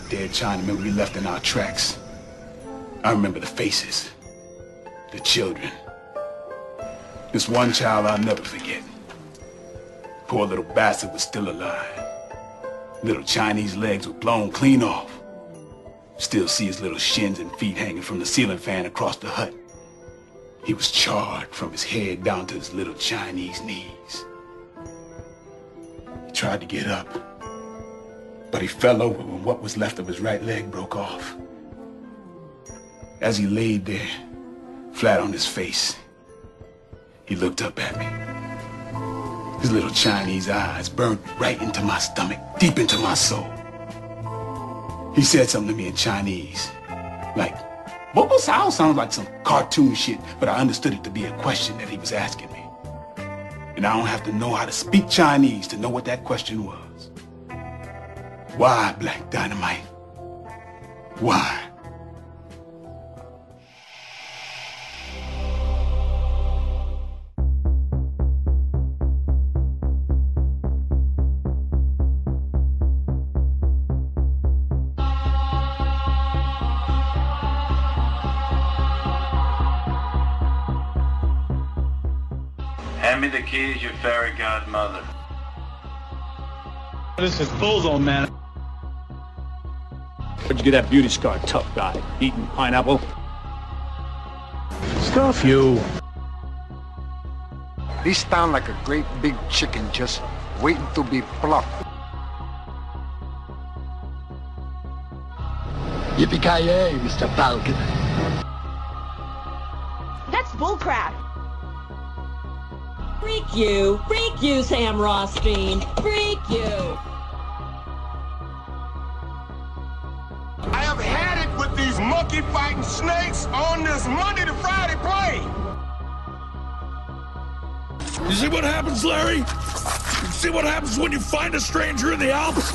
dead Chinamen we left in our tracks. I remember the faces, the children. This one child I'll never forget. Poor little bastard was still alive. Little Chinese legs were blown clean off. Still see his little shins and feet hanging from the ceiling fan across the hut. He was charred from his head down to his little Chinese knees. He tried to get up, but he fell over when what was left of his right leg broke off. As he laid there, flat on his face, he looked up at me. His little Chinese eyes burned right into my stomach, deep into my soul. He said something to me in Chinese, like, "What was how?" Sounds like some cartoon shit, but I understood it to be a question that he was asking me. And I don't have to know how to speak Chinese to know what that question was. Why, Black Dynamite? Why? Hand me the keys, your fairy godmother. This is Bullseye, man. Where'd you get that beauty scar, tough guy? Eating pineapple? Stuff you. He sound like a great big chicken just waiting to be plucked. Yippee-ki-yay, Mr. Falcon. That's bullcrap. Freak you, Sam Rothstein. Freak you. I have had it with these monkey fighting snakes on this Monday to Friday plane. You see what happens, Larry? You see what happens when you find a stranger in the Alps?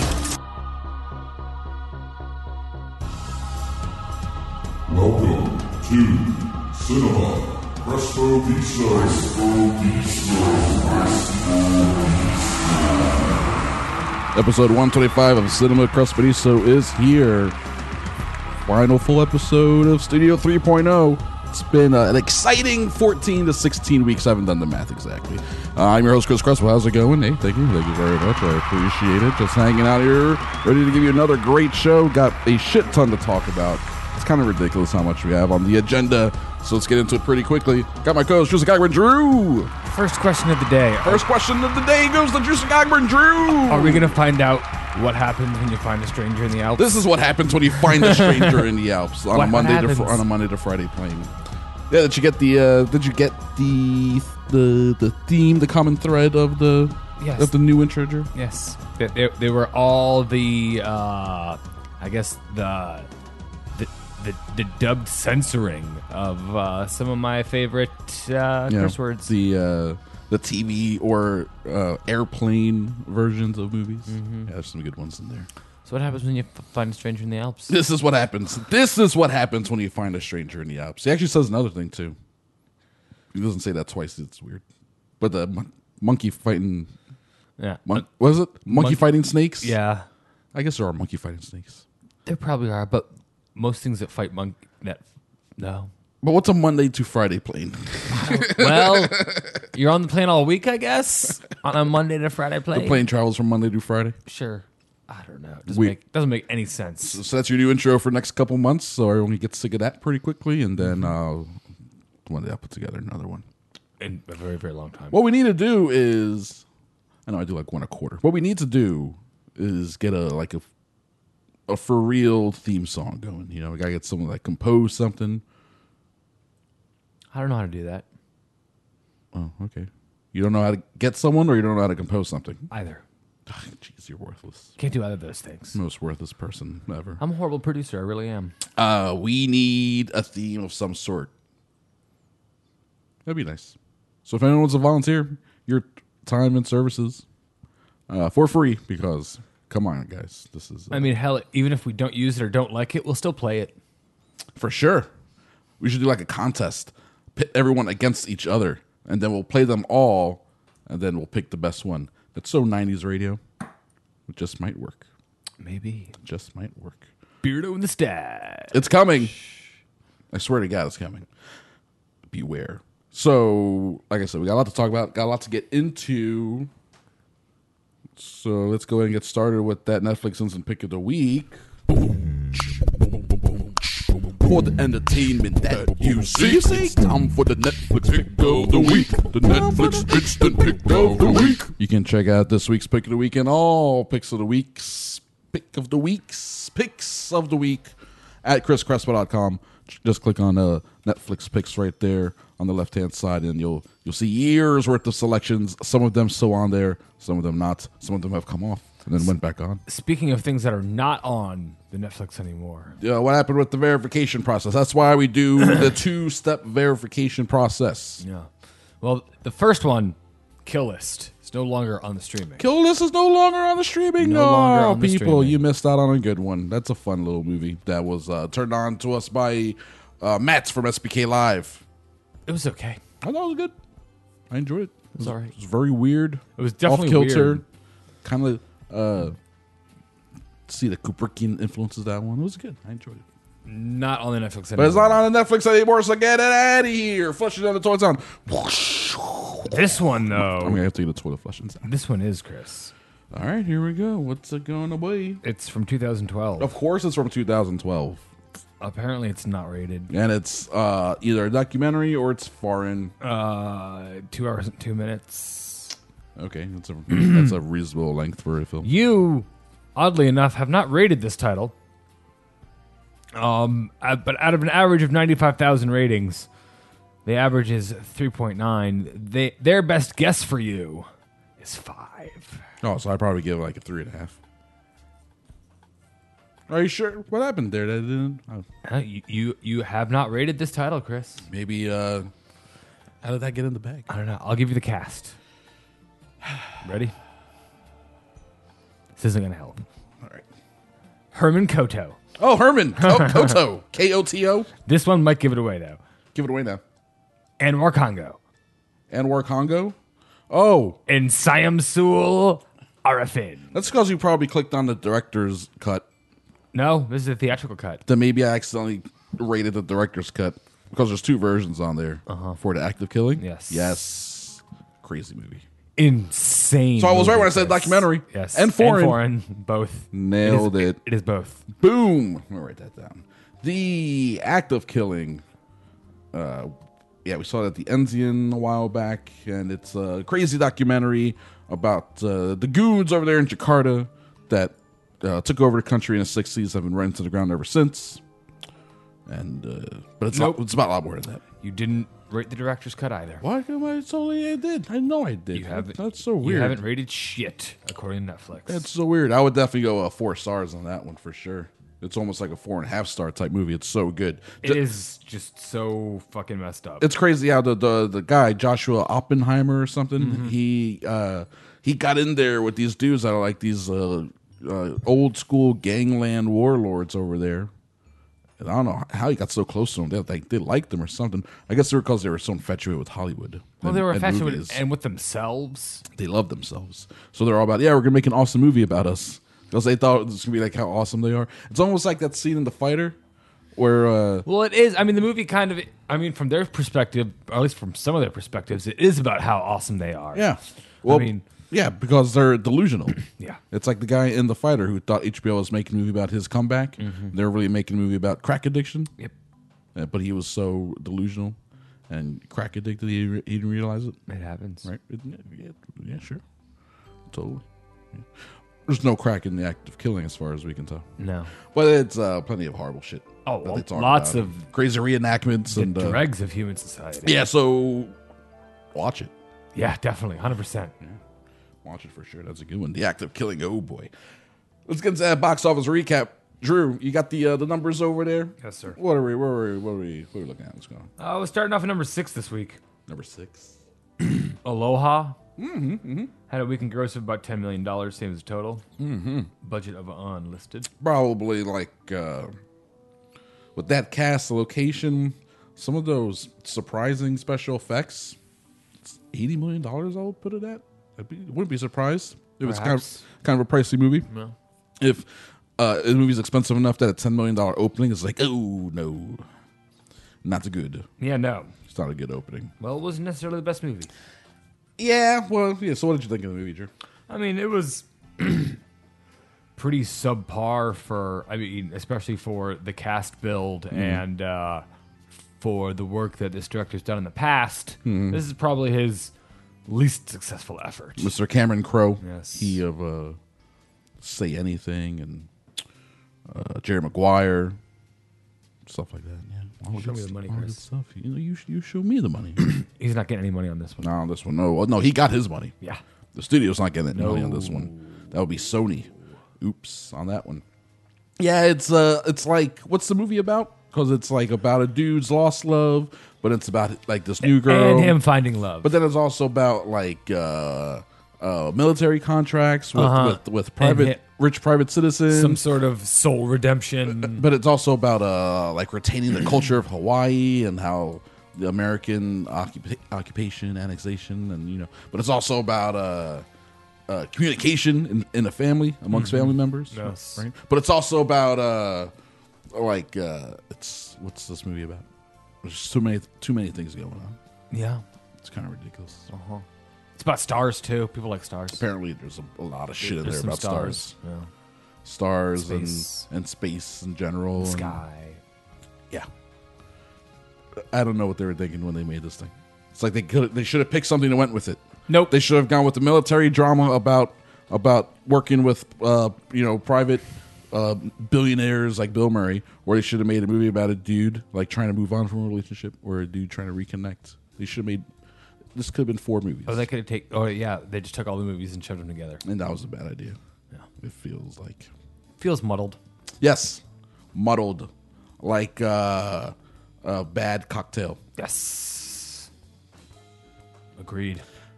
Welcome to Cinema Presto Episode 125 of Cinema Crespediso is here. Final full episode of Studio 3.0. It's been an exciting 14 to 16 weeks. I haven't done the math exactly. I'm your host, Chris Crespo. How's it going? Hey, thank you very much. I appreciate it. Just hanging out here, ready to give you another great show. Got a shit ton to talk about. It's kind of ridiculous how much we have on the agenda, so let's get into it pretty quickly. Got my co-host, Juicy Cogburn Drew. First question of the day. First question of the day goes to Juicy Cogburn Drew. Are we going to find out what happens when you find a stranger in the Alps? This is what happens when you find a stranger in the Alps on a Monday to Friday plane. Yeah, did you get the theme, the common thread of the new intro, Drew? Yes, they were all the I guess the dubbed censoring of some of my favorite curse words. The TV or airplane versions of movies. Mm-hmm. Yeah, there's some good ones in there. So what happens when you find a stranger in the Alps? This is what happens. This is what happens when you find a stranger in the Alps. He actually says another thing, too. He doesn't say that twice. It's weird. But the monkey fighting... Yeah. What is it? Monkey fighting snakes? Yeah. I guess there are monkey fighting snakes. There probably are, but most things that fight no. But what's a Monday to Friday plane? Well, you're on the plane all week, I guess? On a Monday to Friday plane? The plane travels from Monday to Friday? Sure. I don't know. It doesn't make any sense. So that's your new intro for next couple months, so everyone gets sick of that pretty quickly, and then one day I'll put together another one. In a very, very long time. What we need to do is... I know I do like one a quarter. What we need to do is get a for real theme song going. You know, we gotta get someone that compose something. I don't know how to do that. Oh, okay. You don't know how to get someone, or you don't know how to compose something? Either. Jeez, you're worthless. Can't do either of those things. Most worthless person ever. I'm a horrible producer. I really am. We need a theme of some sort. That'd be nice. So if anyone wants to volunteer your time and services for free, because come on, guys, this is. I mean, hell, even if we don't use it or don't like it, we'll still play it. For sure. We should do like a contest, pit everyone against each other, and then we'll play them all, and then we'll pick the best one. That's so 90s radio. It just might work. Maybe. It just might work. Beardo and the Stash. It's coming. I swear to God, it's coming. Beware. So, like I said, we got a lot to talk about, got a lot to get into. So let's go ahead and get started with that Netflix Instant Pick of the Week. For the entertainment that you see, it's time for the Netflix Pick of the Week. The Netflix Instant Pick of the Week. You can check out this week's Pick of the Week and all Picks of the Weeks at chriscrespo.com. Just click on Netflix Picks right there on the left-hand side, and you'll see years worth of selections. Some of them still on there, some of them not. Some of them have come off and then went back on. Speaking of things that are not on the Netflix anymore. Yeah, what happened with the verification process? That's why we do the two-step verification process. Yeah. Well, the first one, Kill List, is no longer on the streaming. Kill List is no longer on the streaming. No longer on the people, streaming. You missed out on a good one. That's a fun little movie that was turned on to us by Matt from SBK Live. It was okay. I thought it was good. I enjoyed it. It was all right. It was very weird. It was definitely off-kilter. weird. Kind of see the Kubrickian influences that one. It was good. I enjoyed it. Not on the Netflix anymore. But it's not on the Netflix anymore, so get it out of here. Flush it down the toilet sound. This one, though. I'm going to have to get a toilet flushing sound. This one is, Chris. All right, here we go. What's it going to be? It's from 2012. Of course it's from 2012. Apparently it's not rated. And it's either a documentary or it's foreign. 2 hours and 2 minutes. Okay, that's a reasonable length for a film. You, oddly enough, have not rated this title. But out of an average of 95,000 ratings, the average is 3.9. Their best guess for you is 5. Oh, so I'd probably give like a 3.5. Are you sure? What happened there? That didn't. You have not rated this title, Chris. Maybe. How did that get in the bag? I don't know. I'll give you the cast. Ready? This isn't gonna help. All right. Herman Koto. Oh, Herman Koto. Koto. This one might give it away though. Give it away now. Anwar Congo. Anwar Congo. Oh. And Syamsul Arifin. That's because you probably clicked on the director's cut. No, this is a theatrical cut. Then maybe I accidentally rated the director's cut because there's 2 versions on there for the act of killing. Yes. Crazy movie. Insane. So I was right when I said documentary. Yes. And foreign. And foreign. Both. Nailed it. It is both. Boom. I'm going to write that down. The act of killing. Yeah, we saw it at the Enzian a while back, and it's a crazy documentary about the goons over there in Jakarta that took over the country in the 60s, have been running to the ground ever since. And but it's about a lot more than that. You didn't rate the director's cut either. Why? Totally I did. I know I did. You haven't. That's so weird. You haven't rated shit according to Netflix. That's so weird. I would definitely go 4 stars on that one for sure. It's almost like a 4.5 star type movie. It's so good. It is just so fucking messed up. It's crazy how the guy Joshua Oppenheimer or something he got in there with these dudes that are like these old school gangland warlords over there. And I don't know how he got so close to them. They liked him or something. I guess because they were so infatuated with Hollywood. Well, they were infatuated and with themselves. They loved themselves. So they're all about, we're going to make an awesome movie about us. Because they thought it was going to be like how awesome they are. It's almost like that scene in The Fighter where... well, it is. I mean, the movie kind of... I mean, from their perspective, or at least from some of their perspectives, it is about how awesome they are. Yeah. Well, I mean... Yeah, because they're delusional. Yeah. It's like the guy in The Fighter who thought HBO was making a movie about his comeback. They were really making a movie about crack addiction. Yep. But he was so delusional and crack addicted he didn't realize it. It happens. Right? Yeah, sure. Totally. Yeah. There's no crack in the act of killing as far as we can tell. No. But it's plenty of horrible shit. Oh, well, lots of... crazy reenactments. The and dregs of human society. Yeah, so watch it. Yeah, definitely. 100%. Yeah. Watch it for sure. That's a good one. The Act of Killing. Oh, boy. Let's get into that box office recap. Drew, you got the numbers over there? Yes, sir. What are we looking at? What's going on? We're starting off at number 6 this week. Number 6. Aloha. Had a weekend gross of about $10 million, same as the total. Budget of unlisted. Probably like with that cast, the location, some of those surprising special effects. It's $80 million. I would put it at. Wouldn't be surprised if it's kind of a pricey movie. No. If the movie's expensive enough that a $10 million opening is like, oh no, not good. Yeah, no, it's not a good opening. Well, it wasn't necessarily the best movie. Yeah, well, yeah. So, what did you think of the movie, Drew? I mean, it was pretty subpar for. I mean, especially for the cast build and for the work that this director's done in the past. This is probably his least successful effort. Mr. Cameron Crowe. Yes, he of Say Anything and Jerry Maguire, stuff like that. Yeah, show me the money, Chris. Stuff. You know, you show me the money. He's not getting any money on this one. No, on this one, no, he got his money. Yeah, the studio's not getting any money on this one. That would be Sony. Oops, on that one. Yeah, it's like, what's the movie about? Because it's like about a dude's lost love, but it's about like this new girl and him finding love. But then it's also about like military contracts with rich private citizens, some sort of soul redemption. But it's also about like retaining the culture of Hawaii and how the American occupation, annexation, and But it's also about communication in a family amongst family members. Yes. Right? But it's also about it's what's this movie about? There's too many things going on. Yeah, it's kind of ridiculous. It's about stars too. People like stars. Apparently, there's a lot of shit in there about stars. Yeah. Stars Space. and space in general. Sky. Yeah. I don't know what they were thinking when they made this thing. It's like they should have picked something that went with it. Nope. They should have gone with the military drama about working with private billionaires like Bill Murray, or they should have made a movie about a dude like trying to move on from a relationship, or a dude trying to reconnect. They should have made. This could have been 4 movies. Oh, they could have they just took all the movies and shoved them together. And that was a bad idea. Yeah. It feels muddled. Yes. Muddled. Like a bad cocktail. Yes. Agreed.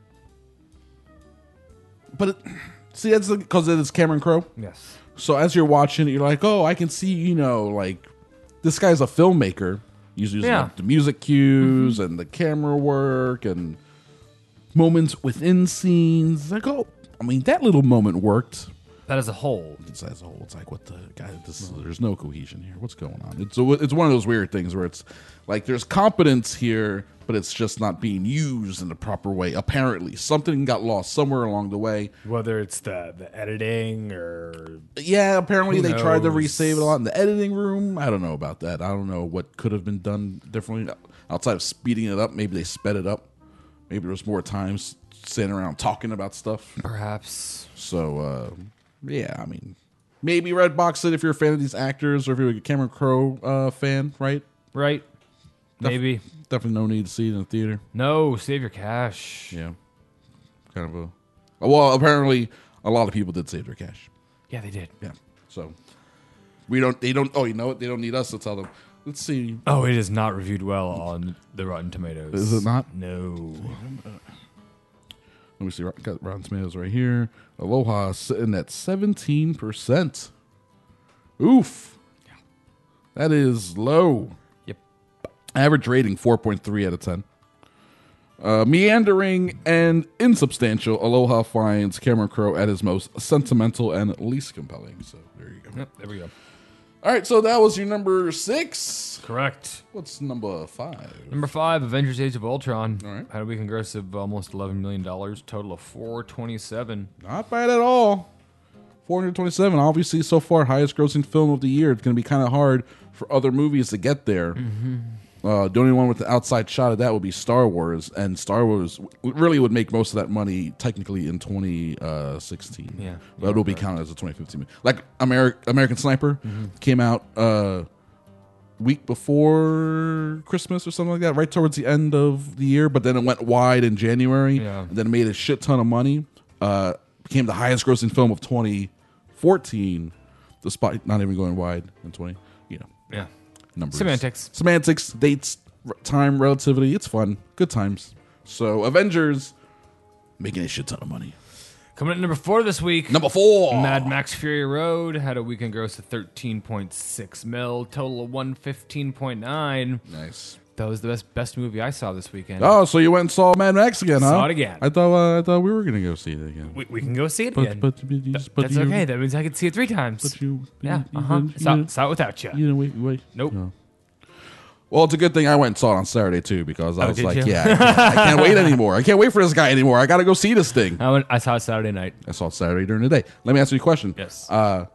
But that's because it's Cameron Crowe. Yes. So as you're watching it, you're like, oh, I can see, like this guy's a filmmaker. He's using like, the music cues and the camera work and moments within scenes. Like, oh, I mean, that little moment worked. That as a whole. It's like, what the guy? There's no cohesion here. What's going on? It's one of those weird things where it's like there's competence here, but it's just not being used in the proper way. Apparently, something got lost somewhere along the way. Whether it's the editing or apparently they tried to resave it a lot in the editing room. I don't know about that. I don't know what could have been done differently outside of speeding it up. Maybe they sped it up. Maybe there was more times sitting around talking about stuff. Perhaps. So. Yeah, I mean, maybe Redbox it if you're a fan of these actors, or if you're a Cameron Crowe fan, right? Right. Maybe. Definitely no need to see it in the theater. No, save your cash. Yeah. Kind of a... Well, apparently, a lot of people did save their cash. Yeah, they did. Yeah. So, they don't... Oh, you know what? They don't need us to tell them. Let's see. Oh, it is not reviewed well on the Rotten Tomatoes. Is it not? No. Let me see. Got Rotten Tomatoes right here. Aloha sitting at 17%. Oof. Yeah. That is low. Yep. Average rating 4.3 out of 10. Meandering and insubstantial, Aloha finds Cameron Crowe at his most sentimental and least compelling. So there you go. Yep, there we go. All right, so that was your number 6. Correct. What's number 5? Number 5, Avengers: Age of Ultron. All right. Had a weekend gross of almost $11 million, total of $427. Not bad at all. 427, obviously, so far, highest grossing film of the year. It's going to be kind of hard for other movies to get there. Mm-hmm. The only one with the outside shot of that would be Star Wars, and Star Wars really would make most of that money technically in 2016. Yeah. But it'll be counted as a 2015 movie. Like American Sniper came out week before Christmas or something like that, right towards the end of the year, but then it went wide in January, and then it made a shit ton of money. Became the highest grossing film of 2014, despite not even going wide in 20. Yeah. Numbers. Semantics, dates, time, relativity. It's fun. Good times. So, Avengers making a shit ton of money. Coming in at number 4 this week. Number 4. Mad Max Fury Road had a weekend gross of $13.6 million, total of $115.9. Nice. That was the best movie I saw this weekend. Oh, so you went and saw Mad Max again, huh? Saw it again. I thought we were going to go see it again. We can go see it again. That's okay. That means I can see it 3 times. Saw it without you. You didn't wait. Nope. No. Well, it's a good thing I went and saw it on Saturday, too, because I was like, you? I can't wait anymore. I can't wait for this guy anymore. I got to go see this thing. I saw it Saturday night. I saw it Saturday during the day. Let me ask you a question. Yes.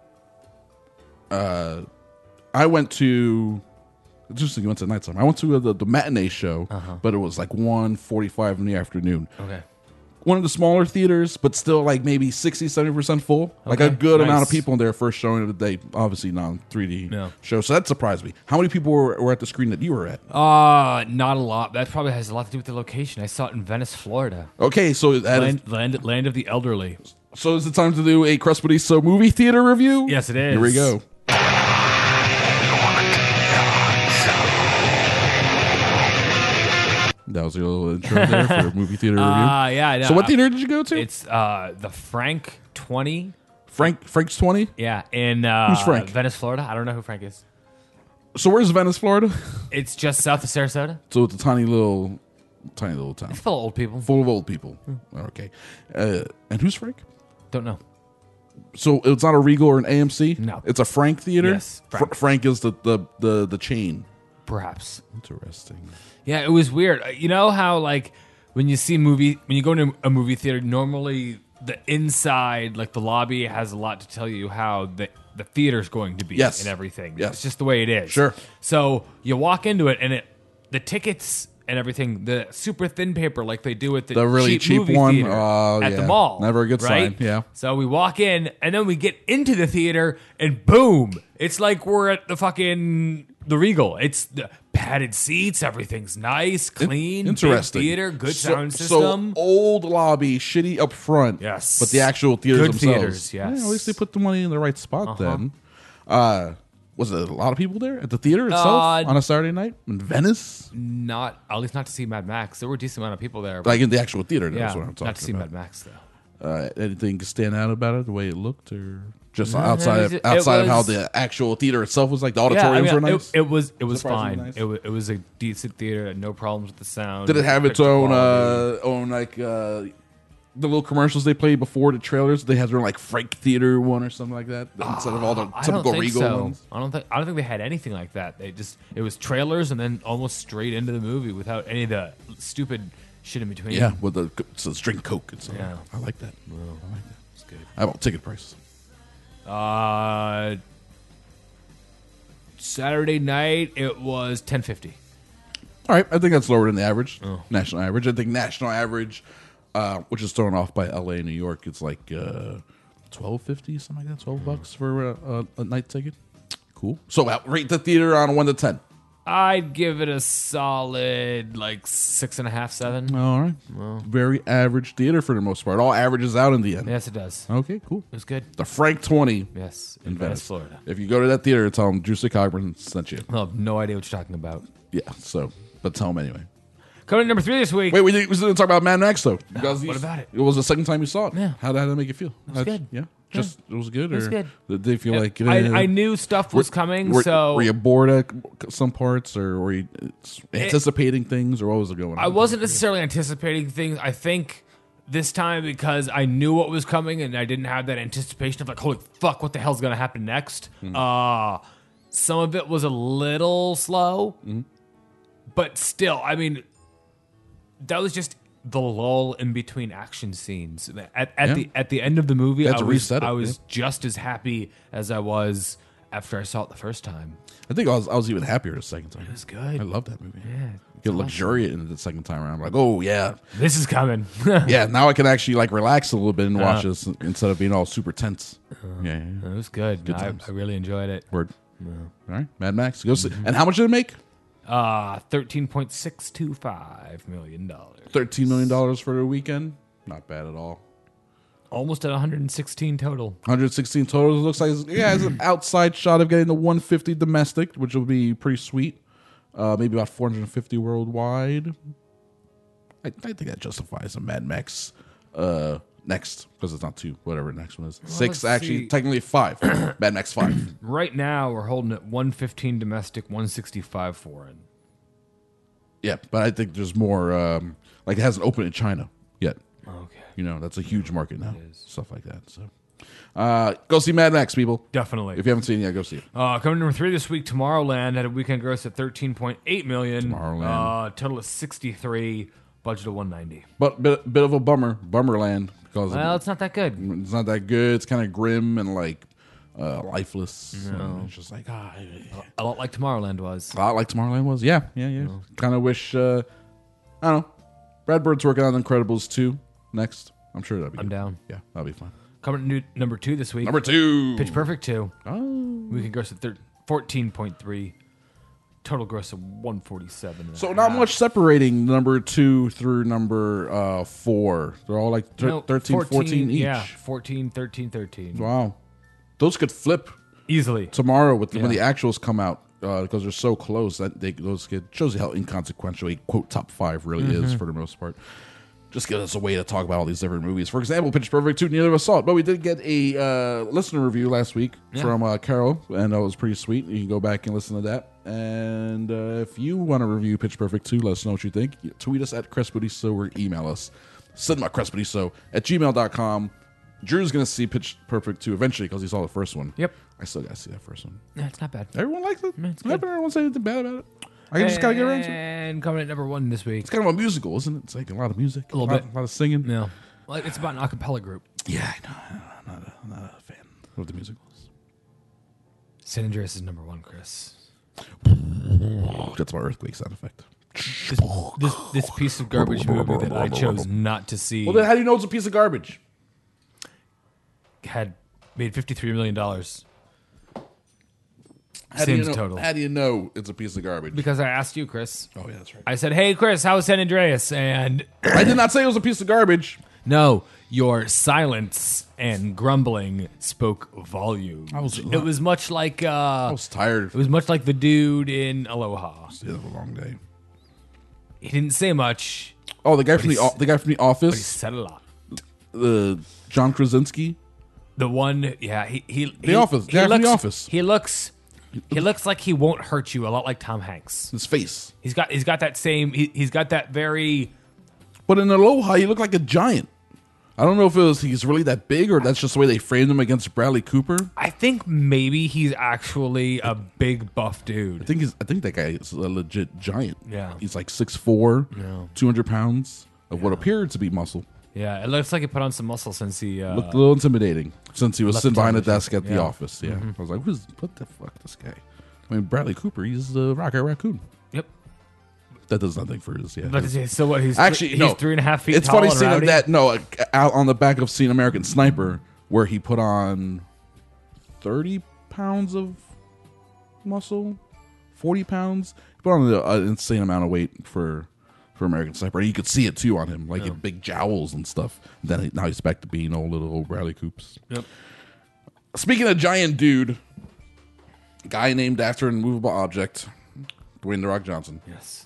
I went to... Interesting, you went to nighttime. I went to the matinee show, but it was like 1:45 in the afternoon. Okay. One of the smaller theaters, but still like maybe 60-70% full. Like a good amount of people in there first showing of the day. Obviously not 3D show, so that surprised me. How many people were at the screen that you were at? Not a lot. That probably has a lot to do with the location. I saw it in Venice, Florida. Okay, so land of the elderly. So is it time to do a Crespediso movie theater review? Yes, it is. Here we go. That was your little intro there for a movie theater review. Yeah. No, so what theater did you go to? It's the Frank 20. Frank's 20? Yeah, in Who's Frank? Venice, Florida. I don't know who Frank is. So where's Venice, Florida? It's just south of Sarasota. So it's a tiny little town. It's full of old people. Full of old people. Okay. And who's Frank? Don't know. So it's not a Regal or an AMC? No. It's a Frank theater? Yes. Frank is the chain. Perhaps. Interesting. Yeah, it was weird. You know how like when you go into a movie theater, normally the inside, like the lobby, has a lot to tell you how the theater's going to be and everything. Yes. It's just the way it is. Sure. So you walk into it and the tickets and everything, the super thin paper like they do at the really cheap movie one theater at the mall. Never a good right? sign. Yeah. So we walk in and then we get into the theater and boom, it's like we're at the Regal. It's the padded seats, everything's nice, clean, interesting big theater, good sound system. So old lobby, shitty up front. Yes. But the actual theaters Good themselves. theaters, yes. Yeah, at least they put the money in the right spot then. Was there a lot of people there at the theater itself on a Saturday night in Venice? At least not to see Mad Max. There were a decent amount of people there. Like in the actual theater, that's yeah, what I'm talking about. not to see Mad Max though. Anything stand out about it, the way it looked, or just outside of how the actual theater itself was like? The auditoriums were nice. It was fine. Nice. It was a decent theater. No problems with the sound. Did it have its own like the little commercials they played before the trailers? They had their like Frank Theater one or something like that instead of all the typical Regal ones. I don't think they had anything like that. It was trailers and then almost straight into the movie without any of the stupid shit in between. Yeah, with the drink Coke and stuff. Yeah, I like that. I like that. It's good. How about ticket prices? Saturday night it was $10.50. All right, I think that's lower than the average national average. I think national average, which is thrown off by LA and New York, it's like $12.50, something like that. $12 for a night ticket. Cool. So rate the theater on a 1 to 10. I'd give it a solid like 6.5, 7. All right. Well, very average theater for the most part. All averages out in the end. Yes, it does. Okay, cool. It was good. The Frank 20. Yes, in Venice, Florida. If you go to that theater, tell them Drew Cogburn sent you. I have no idea what you're talking about. Yeah, but tell them anyway. Coming to number 3 this week. Wait, we didn't talk about Mad Max though. What about it? It was the second time you saw it. Yeah. How did that make you feel? It was good. Yeah. It was good? It was good. Did they feel like... I knew stuff was coming, so... Were you bored at some parts, or were you anticipating things, or what was going on? I wasn't necessarily anticipating things. I think this time, because I knew what was coming, and I didn't have that anticipation of like, holy fuck, what the hell's going to happen next? Some of it was a little slow, but still, I mean, that was just... the lull in between action scenes at the end of the movie. I was just as happy as I was after I saw it the first time. I think I was even happier the second time. It was good. I love that movie. Yeah, get luxuriate in the second time around. I'm like, oh yeah, this is coming. Yeah, now I can actually like relax a little bit and watch this instead of being all super tense. Yeah, it was good. I really enjoyed it. Word. All right, Mad Max. Go see. And how much did it make? $13.625 million. $13 million for the weekend. Not bad at all. Almost at 116 total. 116 total. It looks like it's an outside shot of getting the 150 domestic, which will be pretty sweet. Maybe about 450 worldwide. I think that justifies a Mad Max next, because it's not 2, whatever the next one is. 6, actually, technically 5. Mad Max 5. Right now, we're holding at 115 domestic, 165 foreign. Yeah, but I think there's more. Like it hasn't opened in China yet. Okay. You know, that's a huge market now. Stuff like that. So, go see Mad Max, people. Definitely. If you haven't seen it yet, go see it. Coming number 3 this week, Tomorrowland had a weekend gross at $13.8 million. Tomorrowland. Total of 63. Budget of 190. But bit of a Bummerland, because it's not that good. It's not that good. It's kind of grim and like lifeless. No. It's just like a lot like Tomorrowland was. A lot like Tomorrowland was. Yeah. No. Kind of wish. I don't know. Brad Bird's working on Incredibles 2 next. I'm sure that'll be. I'm down. Yeah, that'll be fun. Coming to number 2 this week. Number 2. Pitch Perfect 2. Oh. Weekend gross at 14.3. Total gross of 147. So not much separating number 2 through number 4. They're all like 13, 14 each. Yeah, 14, 13, 13. Wow. Those could flip easily tomorrow when the actuals come out because they're so close that those shows you how inconsequential a quote top 5 really is for the most part. Just give us a way to talk about all these different movies. For example, Pitch Perfect 2, neither of us saw it, but we did get a listener review last week from Carol, and that was pretty sweet. You can go back and listen to that. And if you want to review Pitch Perfect 2, let us know what you think. Tweet us at CrestBootySo or email us. cinemacrestbootyso@gmail.com. Drew's going to see Pitch Perfect 2 eventually because he saw the first one. Yep. I still got to see that first one. Yeah, it's not bad. Everyone likes it. It's good. Everyone say anything bad about it. I just got to get around to it. And coming at number 1 this week. It's kind of a musical, isn't it? It's like a lot of music. A little bit. A lot of singing. No. Well, it's about an a cappella group. Yeah, I know. I'm not a fan of the musicals. San Andreas is number 1, Chris. That's my earthquake sound effect. This piece of garbage movie that I chose not to see. Well, then how do you know it's a piece of garbage? Had made $53 million. How do you know it's a piece of garbage? Because I asked you, Chris. Oh, yeah, that's right. I said, hey, Chris, how was San Andreas? And I did not say it was a piece of garbage. No, your silence and grumbling spoke volumes. It was much like... I was tired. It was much like the dude in Aloha. It was a long day. He didn't say much. Oh, the guy from the Office? But he said a lot. John Krasinski? The one, yeah. The Office. The guy from The Office. He looks like he won't hurt you, a lot like Tom Hanks. His face. He's got that same. He's got that very. But in Aloha, he looked like a giant. I don't know if he's really that big or that's just the way they framed him against Bradley Cooper. I think maybe he's actually a big buff dude. I think that guy is a legit giant. Yeah, he's like 6'4", 200 pounds of what appeared to be muscle. Yeah, it looks like he put on some muscle since he looked a little intimidating since he was sitting behind a desk at the office. Yeah, Mm-hmm. I was like, what the fuck, this guy? I mean, Bradley Cooper, he's the Rocket Raccoon. Yep. That does nothing for his. But so what? He's 3.5 feet. It's tall funny and seeing rowdy? that. No, out on the back of seeing American Sniper, where he put on 30 pounds of muscle, 40 pounds. He put on an insane amount of weight for American Sniper. And you could see it too on him, like in big jowls and stuff. Then now he's back to being old Bradley Coops. Yep. Speaking of giant dude, guy named after an immovable object, Dwayne "The Rock" Johnson. Yes.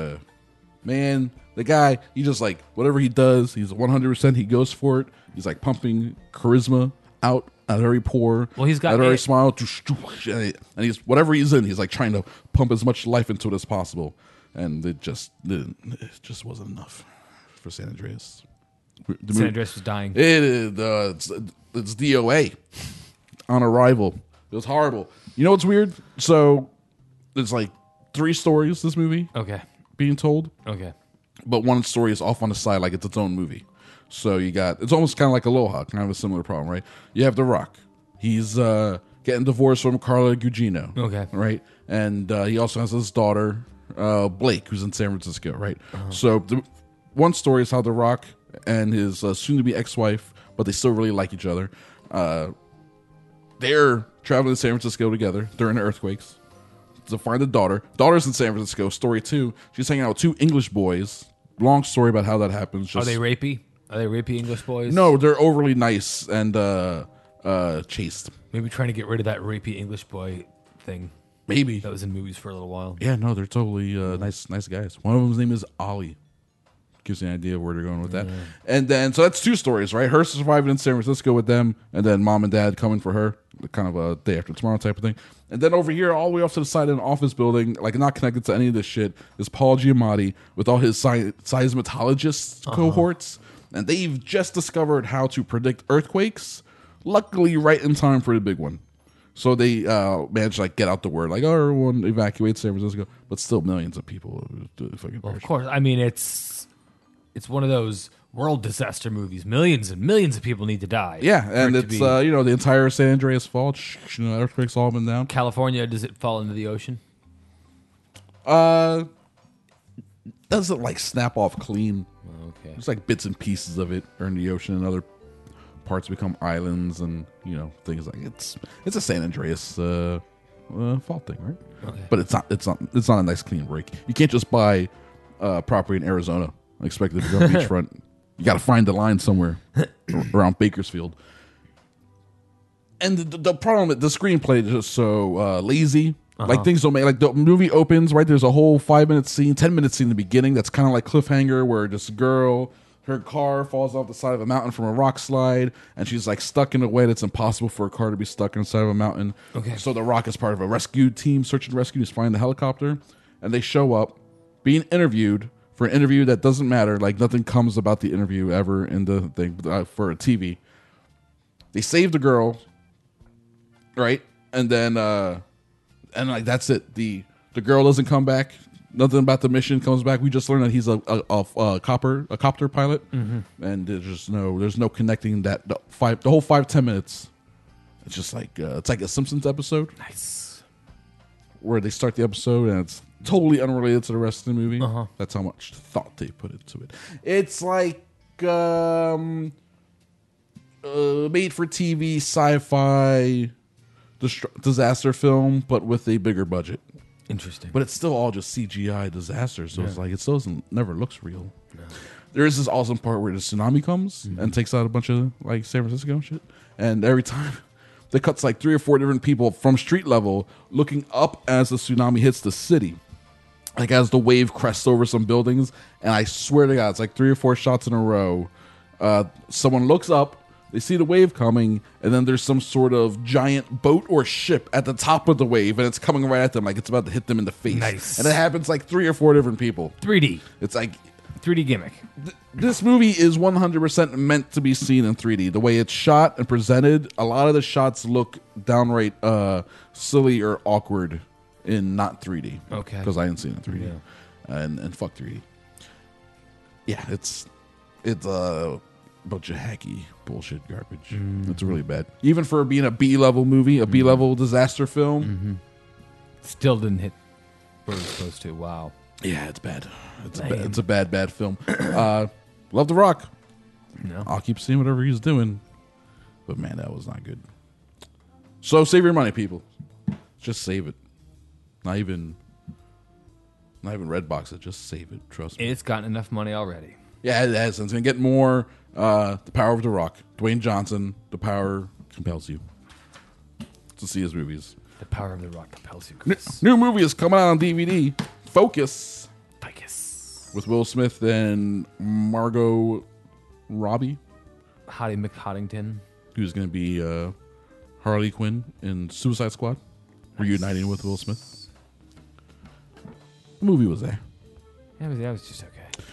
Man, the guy, he just like whatever he does, he's 100%. He goes for it. He's like pumping charisma out at every pore. Well, he's got at every smile, and he's whatever he's in, he's like trying to pump as much life into it as possible. And it just wasn't enough for San Andreas. San Andreas was dying. It's DOA on arrival. It was horrible. You know what's weird? So there's like 3 stories this movie. Okay. Being told. Okay. But one story is off on the side like it's its own movie. So it's almost kind of like Aloha, kind of a similar problem, right? You have The Rock. He's getting divorced from Carla Gugino. Okay. Right? And he also has his daughter, Blake, who's in San Francisco, right? Uh-huh. So one story is how The Rock and his soon-to-be ex-wife, but they still really like each other, they're traveling to San Francisco together during the earthquakes to find the daughter. Daughter's in San Francisco. Story 2, she's hanging out with 2 English boys. Long story about how that happens. Are they rapey? Are they rapey English boys? No, they're overly nice and chaste. Maybe trying to get rid of that rapey English boy thing. Maybe. That was in movies for a little while. Yeah, no, they're totally nice guys. One of them's name is Ollie. Gives you an idea of where they're going with that. And then, so that's 2 stories, right? Her surviving in San Francisco with them, and then mom and dad coming for her kind of a day after tomorrow type of thing. And then over here, all the way off to the side in an office building, like not connected to any of this shit, is Paul Giamatti with all his seismologist cohorts. And they've just discovered how to predict earthquakes, luckily right in time for the big one. So they managed to like get out the word, like, oh, everyone evacuate San Francisco, but still millions of people. Well, of course, I mean it's one of those world disaster movies. Millions and millions of people need to die. Yeah, and it's the entire San Andreas Fault, earthquakes all been down. California, does it fall into the ocean? Doesn't like snap off clean. Okay, it's like bits and pieces of it are in the ocean, and other parts become islands, and things like it's a San Andreas fault thing, right? Okay. But it's not a nice clean break. You can't just buy property in Arizona and expect it to go beachfront. You got to find the line somewhere around Bakersfield. And the problem with the screenplay is just so lazy. Like things don't make, like the movie opens, right? There's a whole 5-minute scene, 10-minute scene in the beginning that's kind of like cliffhanger, where this girl, her car falls off the side of a mountain from a rock slide, and she's like stuck in a way that's impossible for a car to be stuck inside of a mountain. Okay. So the Rock is part of a rescue team, search and rescue, is flying the helicopter, and they show up being interviewed for an interview that doesn't matter. Like nothing comes about the interview ever in the thing for a TV. They save the girl, right? And then and like that's it. The girl doesn't come back. Nothing about the mission comes back. We just learned that he's a copter pilot, and there's no connecting that the whole 5-10 minutes. It's just like it's like a Simpsons episode. Nice, where they start the episode and it's totally unrelated to the rest of the movie. That's how much thought they put into it. It's like made for TV sci-fi disaster film, but with a bigger budget. Interesting. But it's still all just CGI disaster, so it's like it still never looks real. No. There is this awesome part where the tsunami comes and takes out a bunch of like San Francisco shit, and every time they cuts like 3 or 4 different people from street level looking up as the tsunami hits the city, like as the wave crests over some buildings, and I swear to God, it's like 3 or 4 shots in a row. Someone looks up. They see the wave coming, and then there's some sort of giant boat or ship at the top of the wave, and it's coming right at them like it's about to hit them in the face. Nice. And it happens like 3 or 4 different people. 3D. It's like 3D gimmick. This movie is 100% meant to be seen in 3D. The way it's shot and presented, a lot of the shots look downright silly or awkward in not 3D. Okay. Because I didn't see it in 3D. Yeah. And fuck 3D. Yeah, it's a bunch of hacky bullshit garbage. It's really bad. Even for being a B-level movie, a B-level disaster film. Still didn't hit where it was supposed to. Wow. Yeah, it's bad. It's a bad film. Love The Rock. No. I'll keep seeing whatever he's doing. But man, that was not good. So save your money, people. Just save it. Not even Redbox it. Just save it. Trust me. It's gotten enough money already. Yeah, it has. It's going to get more. The Power of The Rock. Dwayne Johnson. The power compels you to see his movies. The Power of The Rock compels you, Chris. New movie is coming out on DVD. Focus. With Will Smith and Margot Robbie. Hottie McHottington. Who's going to be Harley Quinn in Suicide Squad. Nice. Reuniting with Will Smith. The movie was there. Yeah, it was just okay.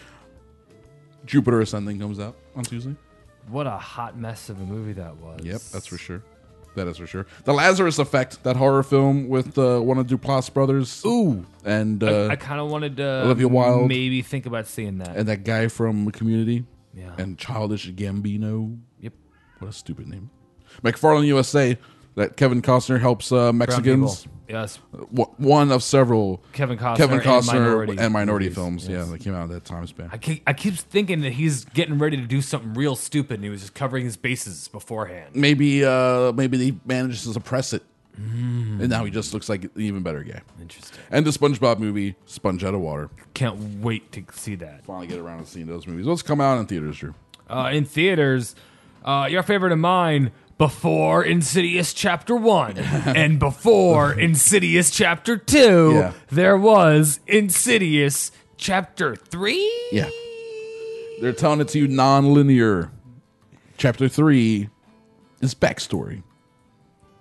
Jupiter Ascending comes out on Tuesday. What a hot mess of a movie that was. Yep, that's for sure. That is for sure. The Lazarus Effect, that horror film with one of Duplass brothers. Ooh. And I kind of wanted to Olivia Wilde. Maybe think about seeing that. And that guy from Community. Yeah. And Childish Gambino. Yep. What a stupid name. McFarlane USA, that Kevin Costner helps Mexicans. Yes. One of several Kevin Costner and Minority films. Yes. Yeah, that came out at that time span. I keep thinking that he's getting ready to do something real stupid, and he was just covering his bases beforehand. Maybe he managed to suppress it, and now he just looks like an even better guy. Interesting. And the SpongeBob movie, Sponge Out of Water. Can't wait to see that. Finally get around to seeing those movies. What's come out in theaters, Drew? In theaters, your favorite of mine. Before Insidious Chapter 1 and before Insidious Chapter 2, there was Insidious Chapter 3? Yeah. They're telling it to you non-linear. Chapter 3 is backstory.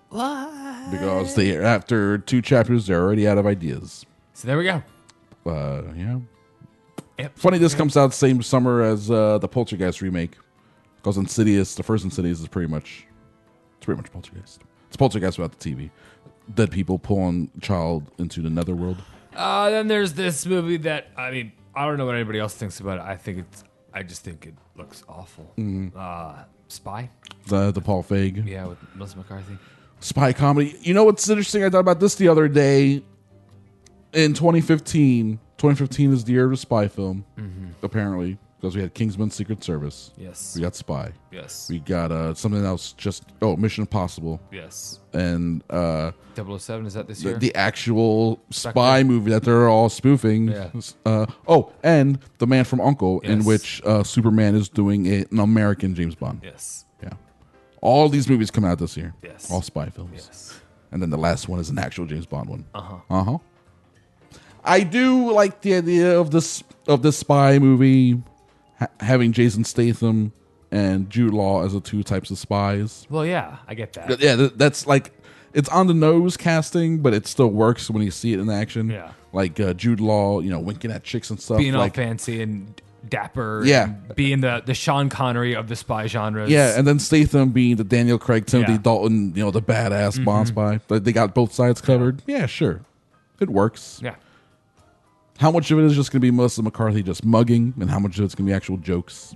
What? Because after 2 chapters, they're already out of ideas. So there we go. Yeah. Yep. Funny, this comes out the same summer as the Poltergeist remake. Because Insidious, the first Insidious is pretty much Poltergeist. It's Poltergeist without the TV. Dead people pulling a child into the netherworld. Then there's this movie that, I mean, I don't know what anybody else thinks about it. I just think it looks awful. Spy? The Paul Feig. Yeah, with Melissa McCarthy. Spy comedy. You know what's interesting? I thought about this the other day. In 2015 is the year of the spy film, apparently, because we had Kingsman: Secret Service. Yes. We got Spy. Yes. We got something else. Mission Impossible. Yes. And 007, is that this year? The actual spy movie that they're all spoofing. Yeah. And The Man from U.N.C.L.E., in Yes. which Superman is doing an American James Bond. Yes. Yeah. All these movies come out this year. Yes. All spy films. Yes. And then the last one is an actual James Bond one. Uh-huh. I do like the idea of this spy movie having Jason Statham and Jude Law as the 2 types of spies. Well, yeah, I get that. Yeah, that's like, it's on the nose casting, but it still works when you see it in action. Yeah. Like Jude Law, winking at chicks and stuff. Being all like, fancy and dapper. Yeah. And being the Sean Connery of the spy genres. Yeah, and then Statham being the Daniel Craig, Timothy Yeah. Dalton, the badass Bond spy. They got both sides covered. Yeah, sure. It works. Yeah. How much of it is just going to be Melissa McCarthy just mugging, and how much of it's going to be actual jokes?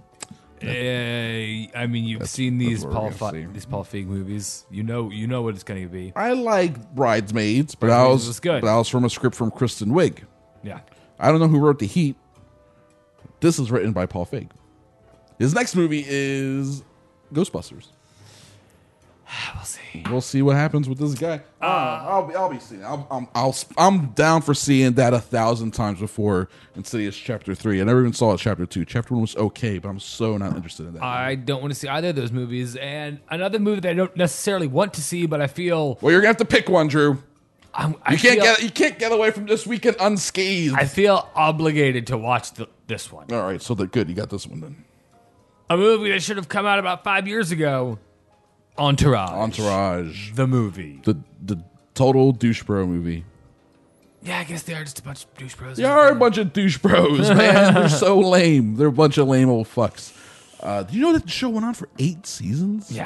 I mean, you've seen these what we're Paul gonna see. Paul Feig movies. You know what it's going to be. I like Bridesmaids, but Bridesmaids was good. But that was from a script from Kristen Wiig. Yeah. I don't know who wrote The Heat. This is written by Paul Feig. His next movie is Ghostbusters. We'll see. We'll see what happens with this guy. I'll be seeing. I'm down for seeing that 1,000 times before Insidious Chapter 3. I never even saw Chapter 2. Chapter 1 was okay, but I'm so not interested in that. I don't want to see either of those movies. And another movie that I don't necessarily want to see, but I feel Well, you're gonna have to pick one, Drew. you can't get away from this weekend unscathed. I feel obligated to watch this one. All right, so good. You got this one then. A movie that should have come out about 5 years ago. Entourage. The movie. The total douche bro movie. Yeah, I guess they are just a bunch of douche bros. They are a bunch of douche bros, man. They're so lame. They're a bunch of lame old fucks. Do you know that the show went on for 8 seasons? Yeah.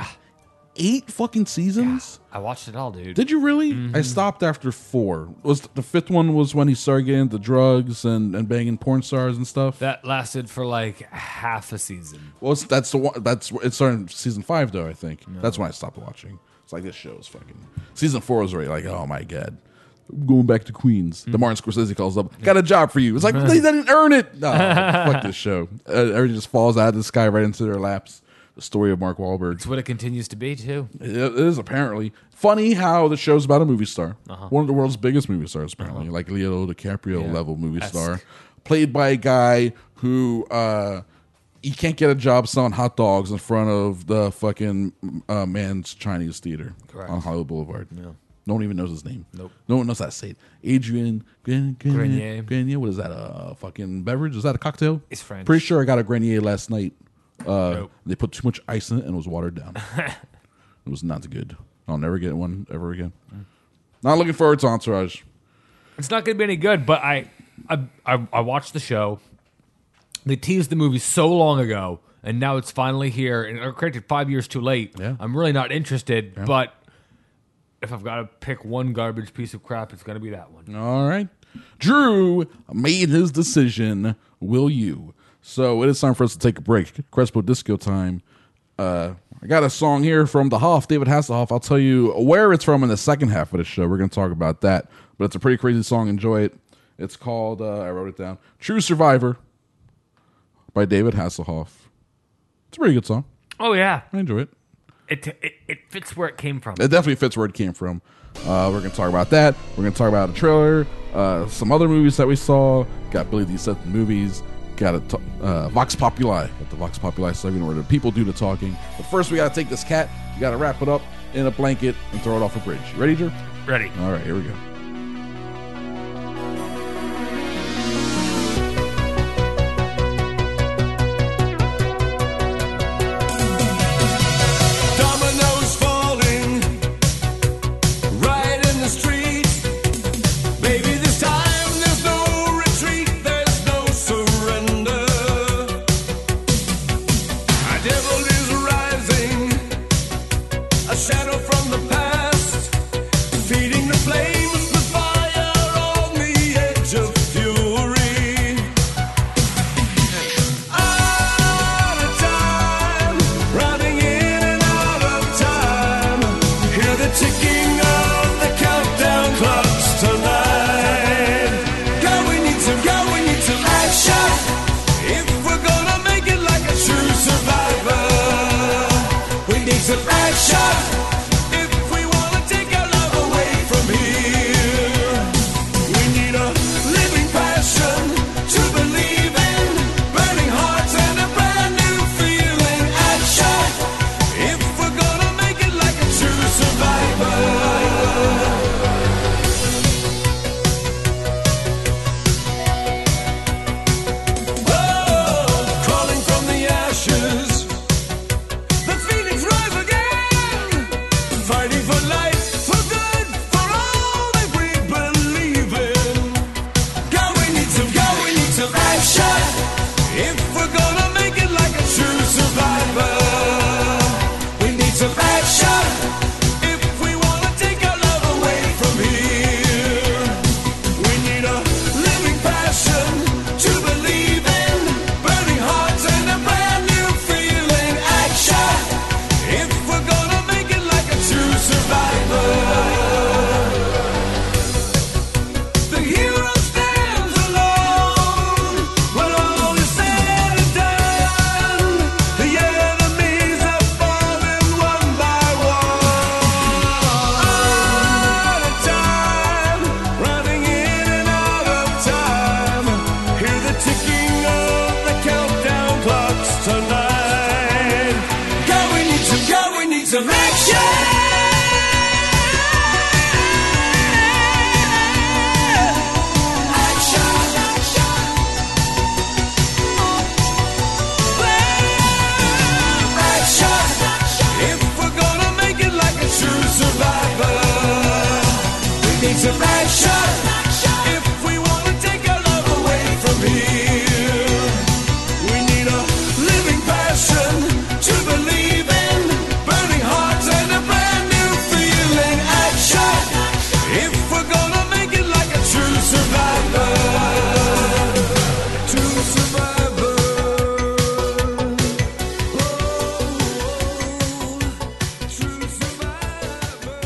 8 fucking seasons? I watched it all, dude. Did you really? I stopped after 4. Was the 5th one was when he started getting into drugs and banging porn stars and stuff? That lasted for like half a season. Well, that's the one. It started in season 5 though. I think that's when I stopped watching. It's like, this show is fucking. Season 4 was already like, oh my god, I'm going back to Queens. The Martin Scorsese calls up, got a job for you. It's like, they didn't earn it. No, fuck this show. Everything just falls out of the sky right into their laps. The story of Mark Wahlberg. It's what it continues to be too. It is apparently. Funny how the show's about a movie star. One of the world's biggest movie stars, apparently, like Leonardo DiCaprio level movie star, played by a guy who he can't get a job selling hot dogs in front of the fucking Man's Chinese Theater on Hollywood Boulevard. Yeah. No one even knows his name. Nope. No one knows how to say it. Adrian Grenier. Grenier. What is that? A fucking beverage? Is that a cocktail? It's French. Pretty sure I got a Grenier last night. They put too much ice in it and it was watered down. It was not good. I'll never get one ever again. Not looking forward to Entourage. It's not going to be any good, but I watched the show. They teased the movie so long ago, and now it's finally here. And granted, 5 years too late. Yeah. I'm really not interested, but if I've got to pick one garbage piece of crap, it's going to be that one. All right. Drew made his decision. Will you? So it is time for us to take a break. Crespo Disco time. I got a song here from the Hoff, David Hasselhoff. I'll tell you where it's from in the second half of the show. We're going to talk about that. But it's a pretty crazy song. Enjoy it. It's called, I wrote it down, True Survivor by David Hasselhoff. It's a pretty good song. Oh, yeah. I enjoy it. It fits where it came from. It definitely fits where it came from. We're going to talk about that. We're going to talk about a trailer, some other movies that we saw. Got Billy D. Seth movies. Got Vox Populi. Got the Vox Populi segment where the people do the talking. But first, we got to take this cat. We got to wrap it up in a blanket and throw it off a bridge. Ready, Drew? Ready. All right, here we go. Dominoes falling, needs some action. If we want to take our love away from here, we need a living passion to believe in, burning hearts and a brand new feeling. Action, if we're gonna make it like a true survivor. True survivor. True survivor.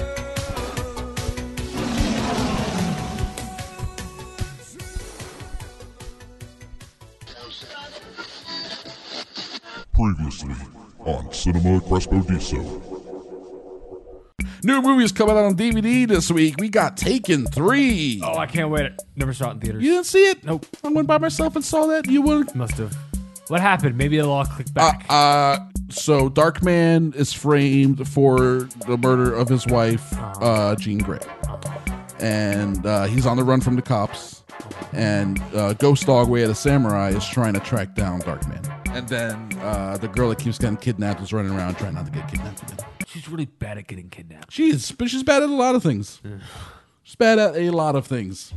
Previously on Cinema Crespodiso. New movies coming out on DVD this week. We got Taken 3. Oh, I can't wait. Never saw it in theaters. You didn't see it? Nope. I went by myself and saw that. You would? Must have. What happened? Maybe it'll all click back. So Darkman is framed for the murder of his wife, Jean Grey. And he's on the run from the cops. And Ghost Dog, Way of the Samurai, is trying to track down Darkman. And then the girl that keeps getting kidnapped is running around trying not to get kidnapped again. She's really bad at getting kidnapped. She is, but she's bad at a lot of things. She's bad at a lot of things.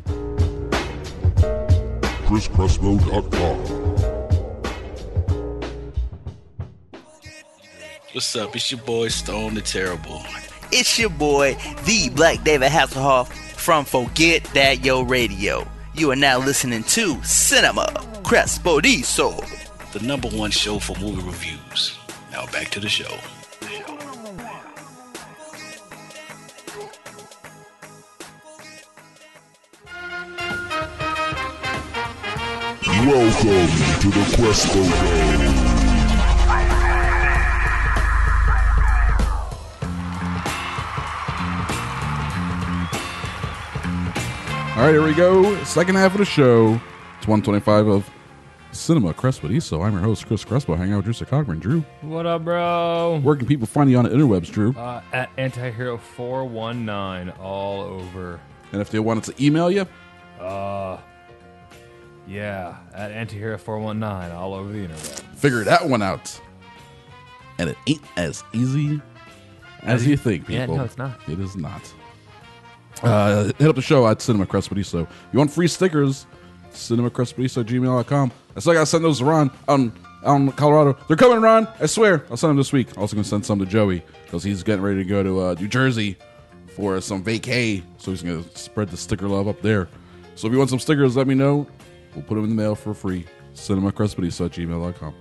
ChrisCrespo.com. What's up? It's your boy Stone the Terrible. It's your boy, the Black David Hasselhoff from Forget That Yo Radio. You are now listening to Cinema Crespodiso, the #1 show for movie reviews. Now back to the show. Welcome to the Crespo Dome. All right, here we go. Second half of the show. It's 125 of Cinema Crespodiso. I'm your host, Chris Crespo, hanging out with Drew Cochran. Drew. What up, bro? Where can people find you on the interwebs, Drew? At Antihero419 all over. And if they wanted to email you? Yeah, at Antihero419 all over the internet. Figure that one out. And it ain't as easy as you think, people. Yeah, no, it's not. It is not. Hit up the show at Cinema Crespodiso. You want free stickers? cinemacrespodiso@gmail.com. I still gotta send those to Ron out in Colorado. They're coming, Ron. I swear. I'll send them this week. Also gonna send some to Joey because he's getting ready to go to New Jersey for some vacay. So he's gonna spread the sticker love up there. So if you want some stickers, let me know. We'll put them in the mail for free. cinemacrespodiso@gmail.com.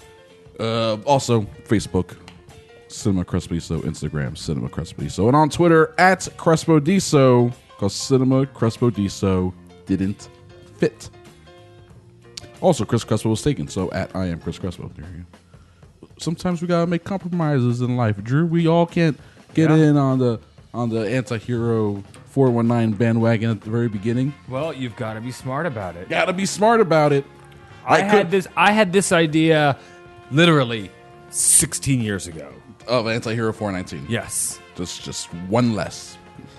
Also, Facebook, Cinema Crespodiso, Instagram, Cinema Crespodiso, and on Twitter at Crespodiso, because Cinema Crespodiso didn't fit. Also, Chris Crespo was taken, so at I am Chris Crespo. There you go. Sometimes we gotta make compromises in life, Drew. We all can't get in on the Antihero 419 bandwagon at the very beginning. Well, you've got to be smart about it. Gotta be smart about it. I had this idea literally 16 years ago. Of Antihero 419. Yes. Just one less.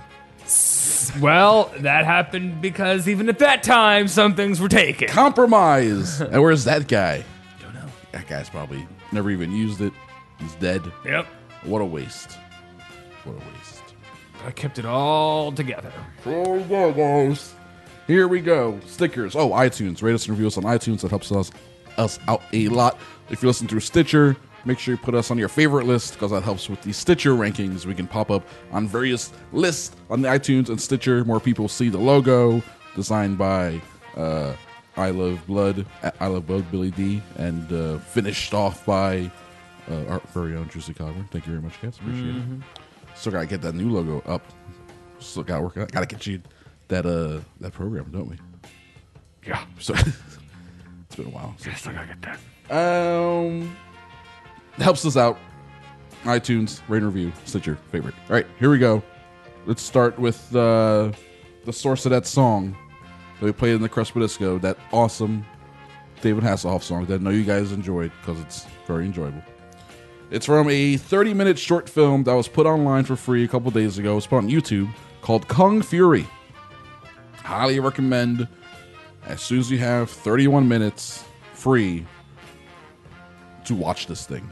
Well, that happened because even at that time, some things were taken. Compromise. And where's that guy? Don't know. That guy's probably never even used it. He's dead. Yep. What a waste. What a waste. I kept it all together. Oh, yeah, guys. Here we go. Stickers. Oh, iTunes. Rate us and review us on iTunes. That helps us out a lot. If you listen through Stitcher, make sure you put us on your favorite list because that helps with the Stitcher rankings. We can pop up on various lists on the iTunes and Stitcher. More people see the logo designed by I Love Blood, Billy D, and finished off by our very own Juicy Cogburn. Thank you very much, guys. Appreciate it. Still gotta get that new logo up. Still gotta work on it. Gotta get you that program, don't we? Yeah. So it's been a while. I still gotta get that. Helps us out. iTunes, rate and review, Stitcher, favorite. All right, here we go. Let's start with the source of that song that we played in the Crespodisco, that awesome David Hasselhoff song that I know you guys enjoyed because it's very enjoyable. It's from a 30-minute short film that was put online for free a couple days ago. It was put on YouTube called Kung Fury. Highly recommend. As soon as you have 31 minutes free to watch this thing.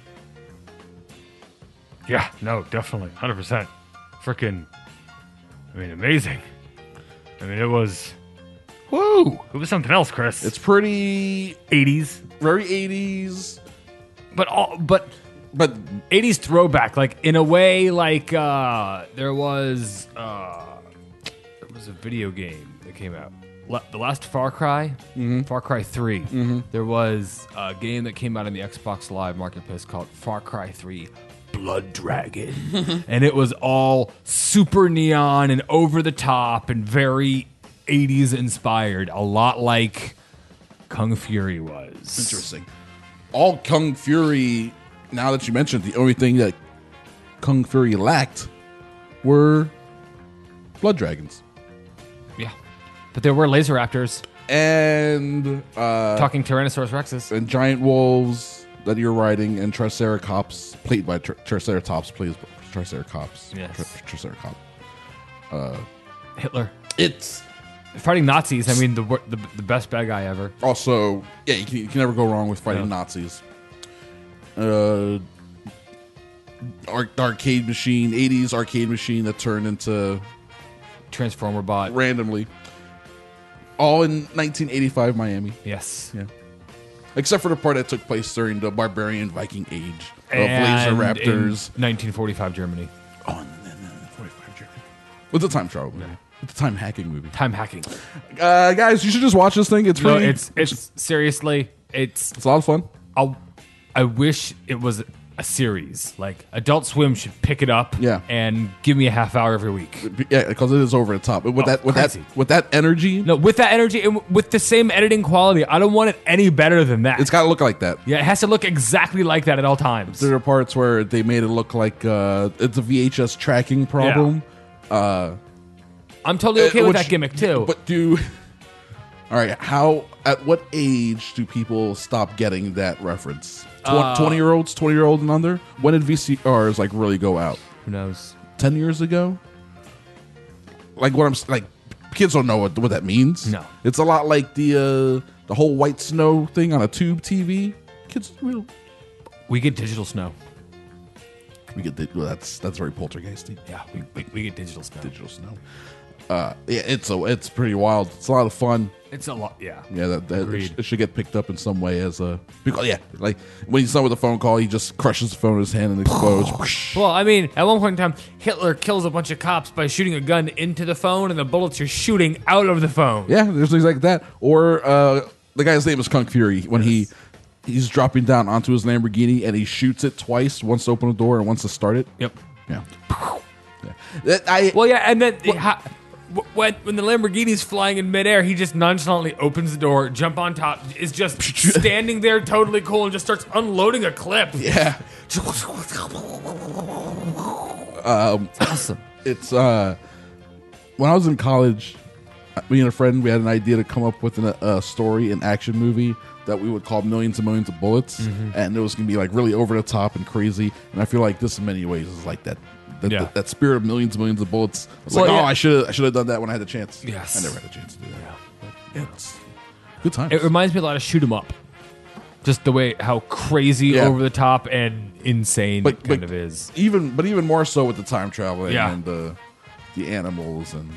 Yeah, no, definitely. 100%. Freaking I mean, amazing. I mean, it was... Whoa! It was something else, Chris. It's pretty 80s. Very 80s. But 80s throwback. Like, in a way, like, there was a video game that came out. The last Far Cry, Far Cry 3. There was a game that came out in the Xbox Live Marketplace called Far Cry 3 Blood Dragon. And it was all super neon and over the top and very 80s inspired. A lot like Kung Fury was. Interesting. All Kung Fury, now that you mentioned, the only thing that Kung Fury lacked were blood dragons. Yeah. But there were laser raptors. And talking Tyrannosaurus Rexes. And giant wolves that you're riding, and Triceratops, played by Triceratops, plays Triceratops. Yes. Triceratops. Hitler. It's fighting Nazis. I mean, the best bad guy ever. Also, yeah, you can never go wrong with fighting Nazis. Arcade machine, 80s arcade machine that turned into Transformer bot randomly. All in 1985 Miami. Yes. Yeah. Except for the part that took place during the barbarian Viking age of And laser raptors. in 1945 Germany. Oh, 1945 Germany. It's a time travel movie. It's a time hacking movie. Time hacking. Guys, you should just watch this thing. It's No, pretty. it's seriously, it's a lot of fun. I wish it was a series. Like, Adult Swim should pick it up and give me a half hour every week. Yeah, because it is over the top. With that energy. No, with that energy and with the same editing quality, I don't want it any better than that. It's got to look like that. Yeah, it has to look exactly like that at all times. There are parts where they made it look like it's a VHS tracking problem. I'm totally okay with that gimmick too. But all right, at what age do people stop getting that reference? 20-year-old and under? When did VCRs like really go out? Who knows? 10 years ago? Like kids don't know what that means. No. It's a lot like the whole white snow thing on a tube TV. Kids we get digital snow. That's very poltergeisty. Yeah, we get digital snow. Digital snow. It's pretty wild. It's a lot of fun. It's a lot, yeah. Yeah, it should get picked up in some way as a like when he's done with a phone call, he just crushes the phone in his hand and explodes. Well, I mean, at one point in time, Hitler kills a bunch of cops by shooting a gun into the phone, and the bullets are shooting out of the phone. Yeah, there's things like that. Or the guy's name is Kung Fury when he's dropping down onto his Lamborghini and he shoots it twice, once to open the door and once to start it. Yep. Yeah. And then when the Lamborghini's flying in midair, he just nonchalantly opens the door, jump on top, is just standing there totally cool and just starts unloading a clip. Yeah. Awesome. It's when I was in college, me and a friend, we had an idea to come up with a story, an action movie that we would call Millions and Millions of Bullets, and it was going to be like really over the top and crazy. And I feel like this in many ways is like that. That spirit of Millions and Millions of Bullets. It's I should have done that when I had the chance. Yes. I never had a chance to do that. Yeah. It's good times. It reminds me a lot of Shoot 'em Up. Just the way how crazy, over the top, and insane it kind of is. Even more so with the time traveling and the animals and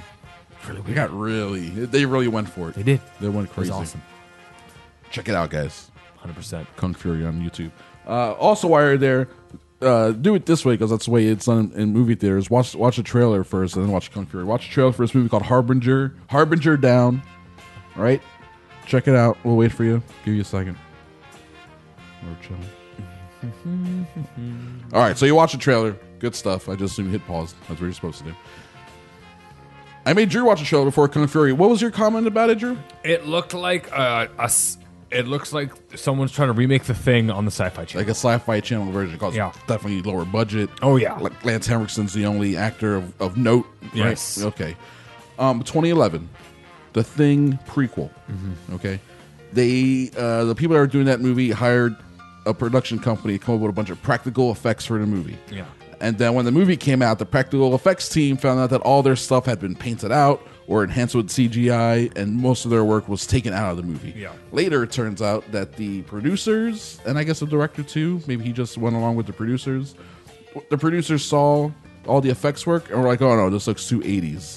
they really went for it. They did. They went crazy. It was awesome. Check it out, guys. 100%. Kung Fury on YouTube. Also, while you're there, do it this way because that's the way it's done in movie theaters. Watch a trailer first and then watch Kung Fury. Watch a trailer for this movie called Harbinger. Harbinger Down. All right? Check it out. We'll wait for you. Give you a second. We're chilling. All right, so you watch the trailer. Good stuff. I just assume you hit pause. That's what you're supposed to do. I made Drew watch a trailer before Kung Fury. What was your comment about it, Drew? It looked like it looks like someone's trying to remake The Thing on the Sci-Fi Channel. Like a Sci-Fi Channel version. Because definitely lower budget. Oh, yeah. Like Lance Henriksen's the only actor of note. Yes. Right? Okay. 2011. The Thing prequel. Okay. The people that are doing that movie hired a production company to come up with a bunch of practical effects for the movie. Yeah. And then when the movie came out, the practical effects team found out that all their stuff had been painted out or enhanced with CGI, and most of their work was taken out of the movie. Yeah. Later, it turns out that the producers, and I guess the director too, maybe he just went along with the producers. The producers saw all the effects work and were like, "Oh no, this looks too 80s.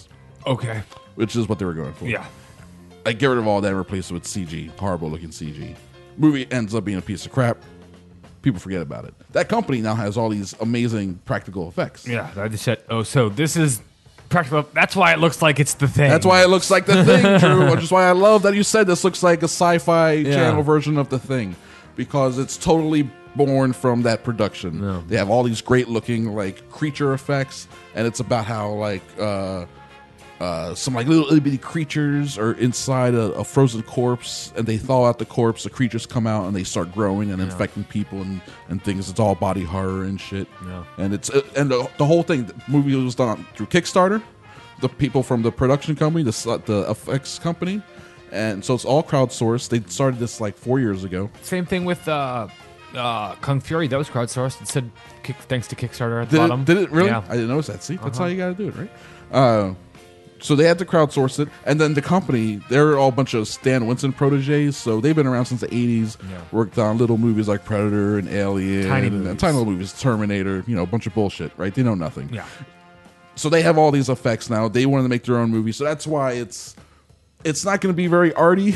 Okay. Which is what they were going for. Yeah. Like, get rid of all that and replace it with CG. Horrible looking CG. Movie ends up being a piece of crap. People forget about it. That company now has all these amazing practical effects. Yeah, I just said, so this is practical. That's why it looks like it's The Thing. That's why it looks like The Thing, Drew. Which is why I love that you said this looks like a sci-fi channel version of The Thing. Because it's totally born from that production. No. They have all these great looking like creature effects, and it's about how like some like little itty bitty creatures are inside a frozen corpse, and they thaw out the corpse. The creatures come out and they start growing and infecting people and things. It's all body horror and shit. Yeah. And it's and the whole thing. The movie was done through Kickstarter. The people from the production company, the effects company. And so it's all crowdsourced. They started this like 4 years ago. Same thing with Kung Fury. That was crowdsourced. It said thanks to Kickstarter at the bottom. Did it really? Yeah. I didn't notice that. See, that's how you got to do it, right? So they had to crowdsource it. And then the company, they're all a bunch of Stan Winston proteges. So they've been around since the 80s. Yeah. Worked on little movies like Predator and Alien. Tiny little movies. Terminator, a bunch of bullshit, right? They know nothing. Yeah. So they have all these effects now. They wanted to make their own movie. So that's why it's not going to be very arty.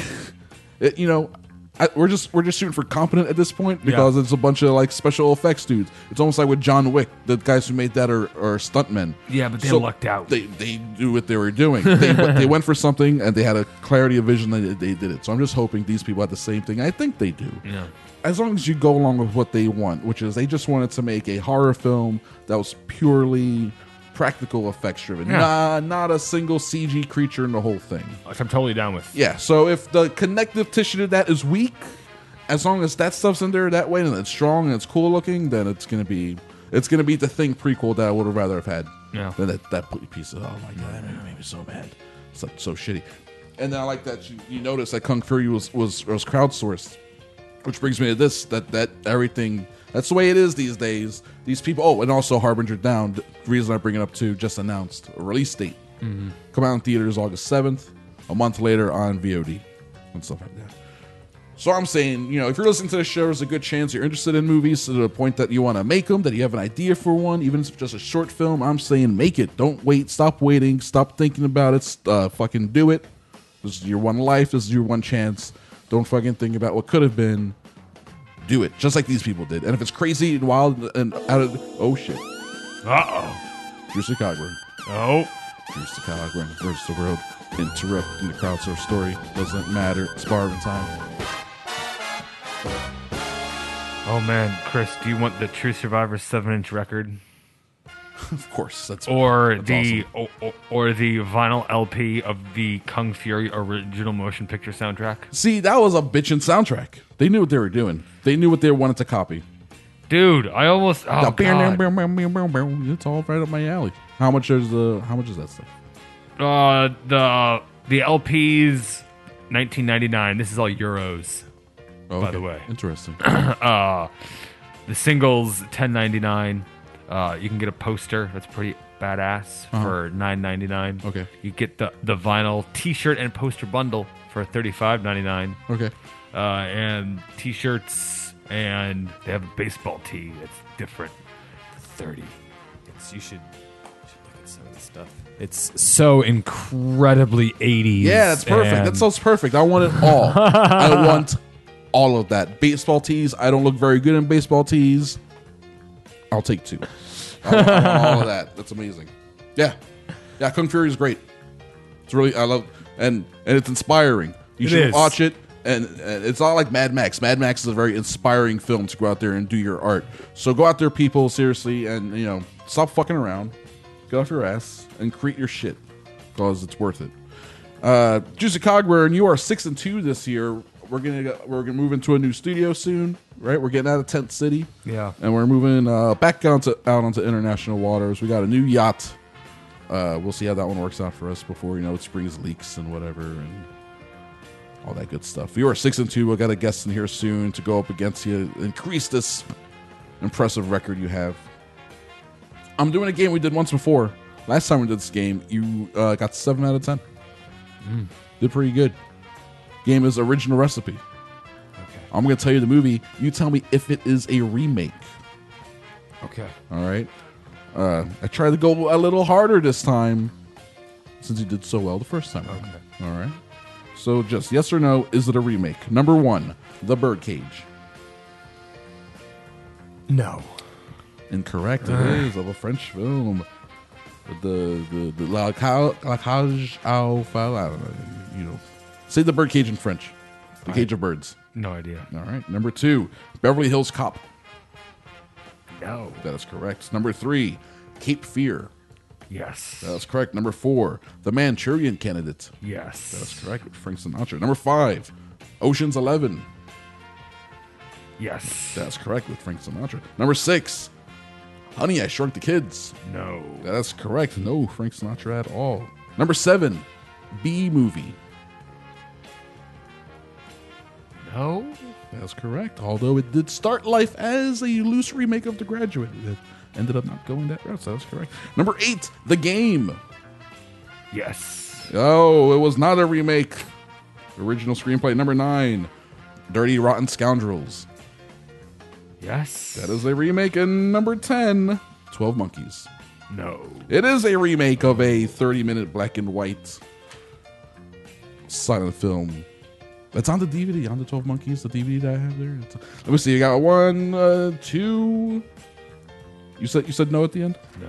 We're just shooting for competent at this point because it's a bunch of like special effects dudes. It's almost like with John Wick. The guys who made that are stuntmen. Yeah, but they lucked out. They knew what they were doing. They went for something and they had a clarity of vision. They did it. So I'm just hoping these people had the same thing. I think they do. Yeah. As long as you go along with what they want, which is they just wanted to make a horror film that was purely practical effects driven, not a single CG creature in the whole thing. Which I'm totally down with. Yeah, so if the connective tissue to that is weak, as long as that stuff's in there that way and it's strong and it's cool looking, then it's gonna be The Thing prequel that I would have rather have had than that piece of, oh my god, it made me so mad. It's like so shitty. And then I like that you notice that Kung Fury was crowdsourced, which brings me to this, that everything. That's the way it is these days. These people. Oh, and also Harbinger Down. The reason I bring it up too, just announced a release date. Mm-hmm. Come out in theaters August 7th. A month later on VOD and stuff like that. So I'm saying, if you're listening to the show, there's a good chance you're interested in movies to the point that you want to make them, that you have an idea for one, even if it's just a short film. I'm saying make it. Don't wait. Stop waiting. Stop thinking about it. Fucking do it. This is your one life. This is your one chance. Don't fucking think about what could have been. Do it, just like these people did. And if it's crazy and wild and out of... Oh, shit. Uh-oh. Drewster Cogburn. Oh. Drewster Cogburn versus the world. Interrupting the crowdsource story. Doesn't matter. It's Barvin time. Oh, man. Chris, do you want the True Survivor 7-inch record? Of course. That's awesome. Or the vinyl LP of the Kung Fury original motion picture soundtrack. See, that was a bitchin' soundtrack. They knew what they were doing. They knew what they wanted to copy. Dude, I almost... Oh, God. It's all right up my alley. How much is that stuff? The LP's $19.99. This is all euros, by the way. Interesting. The singles $10.99. You can get a poster that's pretty badass for $9.99. Okay. You get the vinyl T-shirt and poster bundle for $35.99. Okay. And T-shirts, and they have a baseball tee that's different for $30. You should look at some of this stuff. It's so incredibly 80s. Yeah, that's perfect. That sounds perfect. I want it all. I want all of that. Baseball tees. I don't look very good in baseball tees. I'll take two. I want all of that. That's amazing. Yeah. Kung Fury is great. It's really, I love, and it's inspiring. You should watch it. And it's not like Mad Max. Mad Max is a very inspiring film to go out there and do your art. So go out there, people, seriously, and stop fucking around. Get off your ass and create your shit because it's worth it. Juicy Cogburn, you are 6-2 this year. We're gonna move into a new studio soon, right? We're getting out of Tent City, and we're moving back out onto international waters. We got a new yacht. We'll see how that one works out for us before it springs leaks and whatever and all that good stuff. You are 6-2. We'll got a guest in here soon to go up against you, increase this impressive record you have. I'm doing a game we did once before. Last time we did this game, you got 7 out of 10. Did pretty good. Game is Original Recipe. Okay. I'm going to tell you the movie. You tell me if it is a remake. Okay. All right. I tried to go a little harder this time. since he did so well the first time. Okay. All right. So just yes or no, is it a remake? Number 1, The Birdcage. No. Incorrect. It is of a French film. The La Cage aux Folles. I don't know. You know, say The Birdcage in French. The Cage of Birds. No idea. All right. Number 2, Beverly Hills Cop. No. That is correct. Number 3, Cape Fear. Yes. That is correct. Number 4, The Manchurian Candidate. Yes. That is correct. With Frank Sinatra. Number 5, Ocean's 11. Yes. That's correct with Frank Sinatra. Number 6, Honey, I Shrunk the Kids. No. That's correct. No Frank Sinatra at all. Number 7, B Movie. No. That's correct. Although it did start life as a loose remake of The Graduate. It ended up not going that route, so that's correct. Number 8, The Game. Yes. Oh, it was not a remake. Original screenplay. Number 9, Dirty Rotten Scoundrels. Yes. That is a remake. And number 10, 12 Monkeys. No. It is a remake of a 30-minute black and white silent film. That's on the DVD, on the 12 Monkeys, the DVD that I have there. Let me see. You got 1, 2. You said no at the end? No.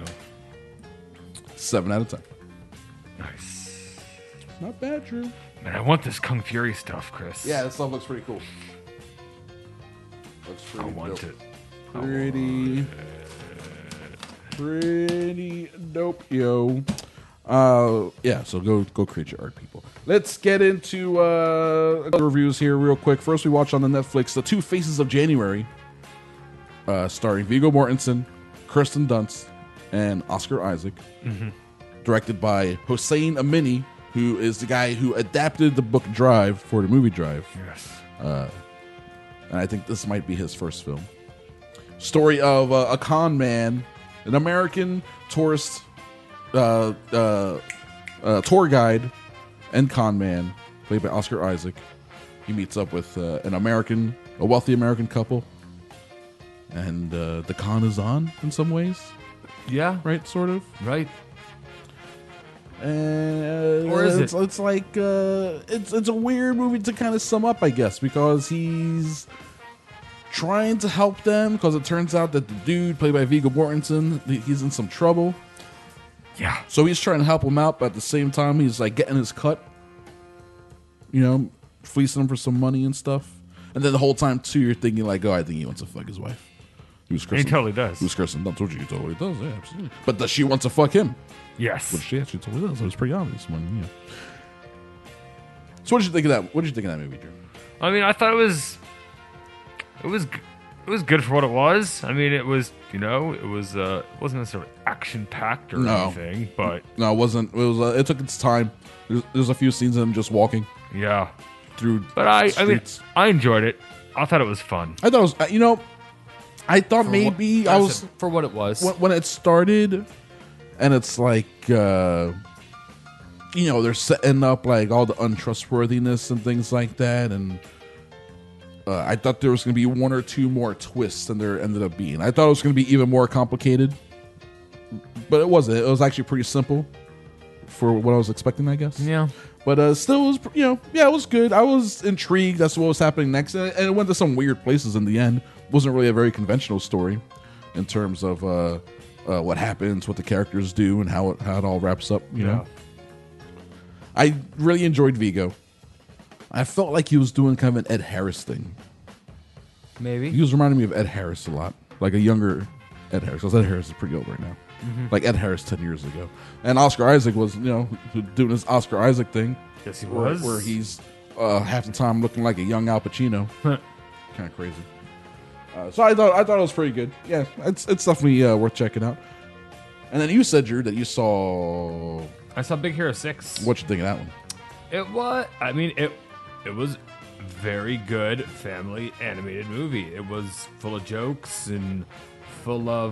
7 out of 10. Nice. Not bad, Drew. Man, I want this Kung Fury stuff, Chris. Yeah, this stuff looks pretty cool. Looks pretty I want dope. it. Pretty dope, yo. Yeah, so go create your art, people. Let's get into reviews here real quick. First, we watched on the Netflix The Two Faces of January, starring Viggo Mortensen, Kirsten Dunst, and Oscar Isaac. Mm-hmm. Directed by Hossein Amini, who is the guy who adapted the book Drive for the movie Drive. Yes. And I think this might be his first film. Story of a con man, an American tourist tour guide and con man, played by Oscar Isaac. He meets up with a wealthy American couple, and the con is on in some ways. Yeah. Right, sort of. Right. Or is it? It's like it's a weird movie to kind of sum up, I guess, because he's trying to help them because it turns out that the dude played by Viggo Mortensen, he's in some trouble. Yeah. So he's trying to help him out, but at the same time, he's like getting his cut. You know, fleecing him for some money and stuff. And then the whole time too, you're thinking like, oh, I think he wants to fuck his wife. He totally does. Who's Kirsten Dunst? Told you he totally does. Yeah, absolutely. But does she want to fuck him? Yes. Which she actually totally does. It was pretty obvious when, yeah. So what did you think of that? What did you think of that movie, Drew? I mean, I thought it was good for what it was. I mean, it was, it wasn't necessarily action packed or anything, but no, it wasn't. It was. It took its time. There's a few scenes of him just walking. Yeah. Through. But I mean, I enjoyed it. I thought it was fun. I thought it was. I thought for maybe I was for what it was when it started, and it's like. They're setting up like all the untrustworthiness and things like that, and I thought there was going to be 1 or 2 more twists than there ended up being. I thought it was going to be even more complicated, but it wasn't. It was actually pretty simple for what I was expecting, I guess. Yeah. But still, it was, it was good. I was intrigued as to what was happening next, and it went to some weird places in the end. It wasn't really a very conventional story in terms of what happens, what the characters do, and how it all wraps up. You know, I really enjoyed Viggo. I felt like he was doing kind of an Ed Harris thing. Maybe he was reminding me of Ed Harris a lot, like a younger Ed Harris. Because Ed Harris is pretty old right now, like Ed Harris 10 years ago. And Oscar Isaac was, doing his Oscar Isaac thing. Yes, he was. Where he's half the time looking like a young Al Pacino. Kind of crazy. So I thought it was pretty good. Yeah, it's definitely worth checking out. And then you said, Drew, that you saw. I saw Big Hero 6. What you think of that one? It was. I mean, it was very good family animated movie. It was full of jokes and full of,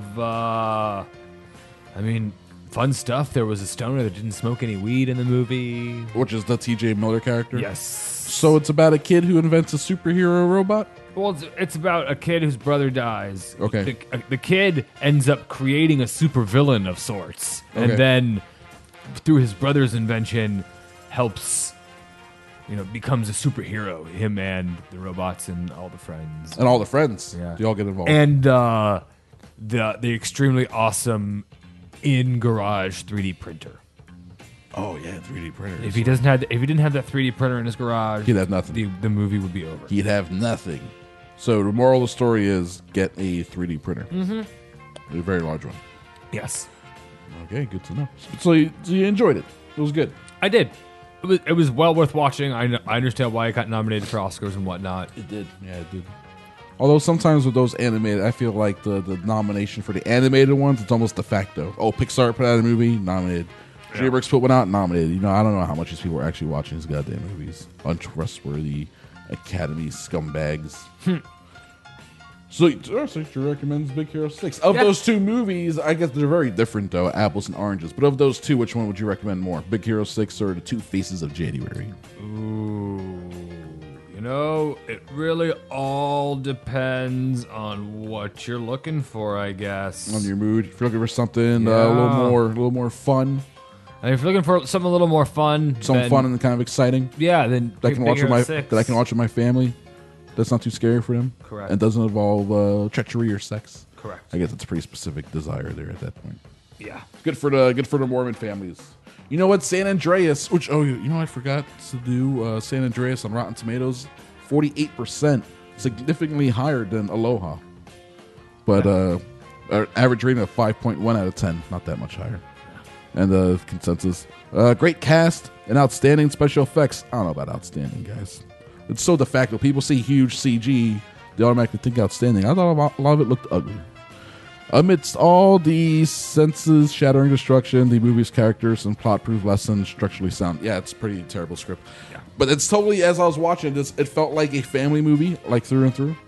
fun stuff. There was a stoner that didn't smoke any weed in the movie. Which is the T.J. Miller character? Yes. So it's about a kid who invents a superhero robot? Well, it's about a kid whose brother dies. Okay. The kid ends up creating a supervillain of sorts. Okay. And then through his brother's invention, helps, becomes a superhero. Him and the robots and all the friends. And all the friends. Yeah. They all get involved. And the extremely awesome in-garage 3D printer. Oh yeah, 3D printer. If he didn't have that 3D printer in his garage, he'd have nothing. The movie would be over. He'd have nothing. So the moral of the story is get a 3D printer. Mm-hmm. A very large one. Yes. Okay, good to know. So you enjoyed it. It was good. I did. It was well worth watching. I understand why it got nominated for Oscars and whatnot. It did. Yeah, it did. Although sometimes with those animated, I feel like the nomination for the animated ones, it's almost de facto. Oh, Pixar put out a movie, nominated. DreamWorks put one out, nominated. I don't know how much these people are actually watching these goddamn movies. Untrustworthy Academy scumbags. So you recommend Big Hero 6. Of those two movies, I guess they're very different, though, apples and oranges. But of those two, which one would you recommend more? Big Hero 6 or The Two Faces of January? Ooh. It really all depends on what you're looking for, I guess. On your mood. If you're looking for something a little more fun. And if you're looking for something a little more fun. Fun and kind of exciting. Yeah, then that I can watch with my family. That's not too scary for them. Correct. And doesn't involve treachery or sex. Correct. I guess it's a pretty specific desire there at that point. Yeah. Good for the Mormon families. You know what? San Andreas, which I forgot to do San Andreas on Rotten Tomatoes, 48%, significantly higher than Aloha. But average rating of 5.1 out of 10, not that much higher. And the consensus, great cast and outstanding special effects. I don't know about outstanding, guys. It's so de facto. People see huge CG, they automatically think outstanding. I thought a lot of it looked ugly. Amidst all the senses-shattering destruction, the movie's characters and plot-proof lessons structurally sound. Yeah, it's a pretty terrible script. Yeah. But it's totally, as I was watching this, it felt like a family movie, like through and through.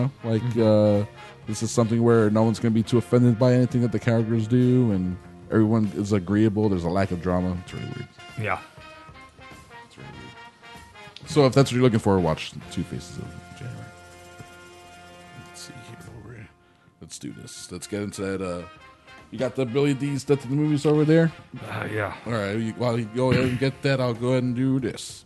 This is something where no one's going to be too offended by anything that the characters do, and everyone is agreeable. There's a lack of drama. It's really weird. Yeah. So if that's what you're looking for, watch Two Faces of January. Let's see here. Let's do this. Let's get into that. You got the Billy D's Death of the Movies over there? Yeah. All right. While you go ahead and get that, I'll go ahead and do this.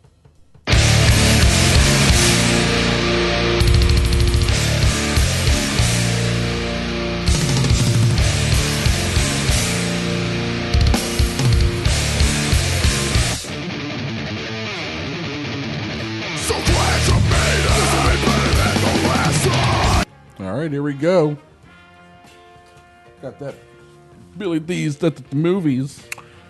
All right, here we go. Got that Billy D's Death at the Movies.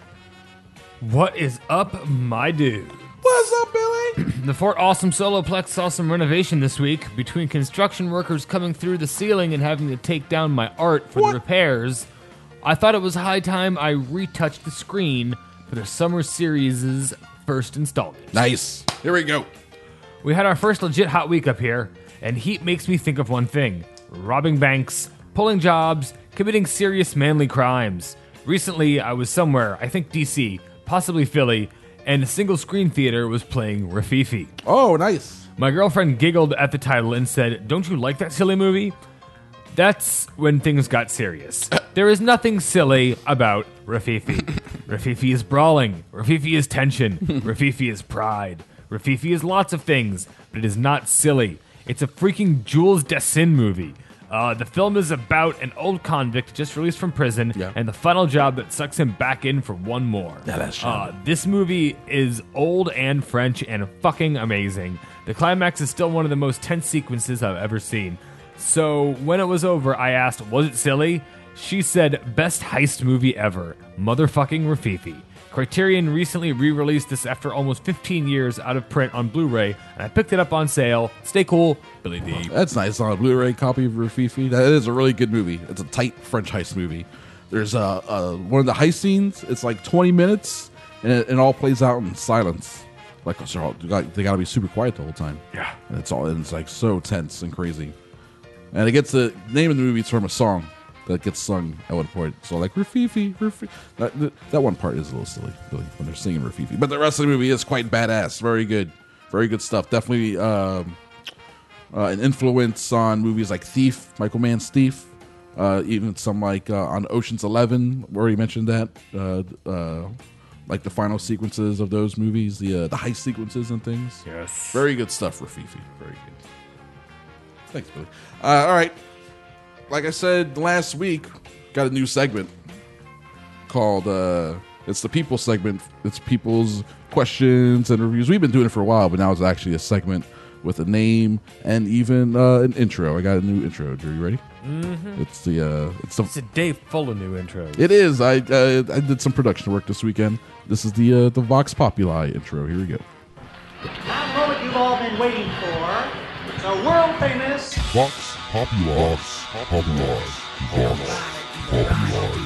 What is up, my dude? What's up, Billy? The Fort Awesome Soloplex saw some renovation this week. Between construction workers coming through the ceiling and having to take down my art for the repairs, I thought it was high time I retouched the screen for the summer series' first installment. Nice. Here we go. We had our first legit hot week up here, and heat makes me think of one thing: robbing banks, pulling jobs, committing serious manly crimes. Recently, I was somewhere, I think DC, possibly Philly, and a single screen theater was playing Rafifi. Oh, nice. My girlfriend giggled at the title and said, "Don't you like that silly movie?" That's when things got serious. There is nothing silly about Rafifi. Rafifi is brawling. Rafifi is tension. Rafifi is pride. Rafifi is lots of things, but it is not silly. It's a freaking Jules Dassin movie. The film is about an old convict just released from prison and the final job that sucks him back in for one more. This movie is old and French and fucking amazing. The climax is still one of the most tense sequences I've ever seen. So when it was over, I asked, was it silly? She said, best heist movie ever. Motherfucking Rafifi. Criterion recently re-released this after almost 15 years out of print on Blu-ray, and I picked it up on sale. Stay cool, Billy D. That's nice. On a Blu-ray copy of Rafifi. That is a really good movie. It's a tight French heist movie. There's one of the heist scenes. It's like 20 minutes, and it all plays out in silence. Like they got to be super quiet the whole time. Yeah, and it's like so tense and crazy. And it gets the name of the movie. It's from a song that gets sung at one point. So like Rafifi. That one part is a little silly, really, when they're singing Rafifi. But the rest of the movie is quite badass. Very good. Very good stuff. Definitely an influence on movies like Thief, Michael Mann's Thief. Even some like on Ocean's 11, where he mentioned that, like the final sequences of those movies, the heist sequences and things. Yes, very good stuff for Fifi. Very good. Thanks, Billy. All right, like I said last week, got a new segment called it's the People segment. It's people's questions and reviews. We've been doing it for a while, but now it's actually a segment with a name and even an intro. I got a new intro. Drew, you ready? Mm-hmm. It's a day full of new intros. It is. I did some production work this weekend. This is the Vox Populi intro. Here we go. That moment you've all been waiting for. The world famous Vox Populi. Vox Populi. Vox Populi.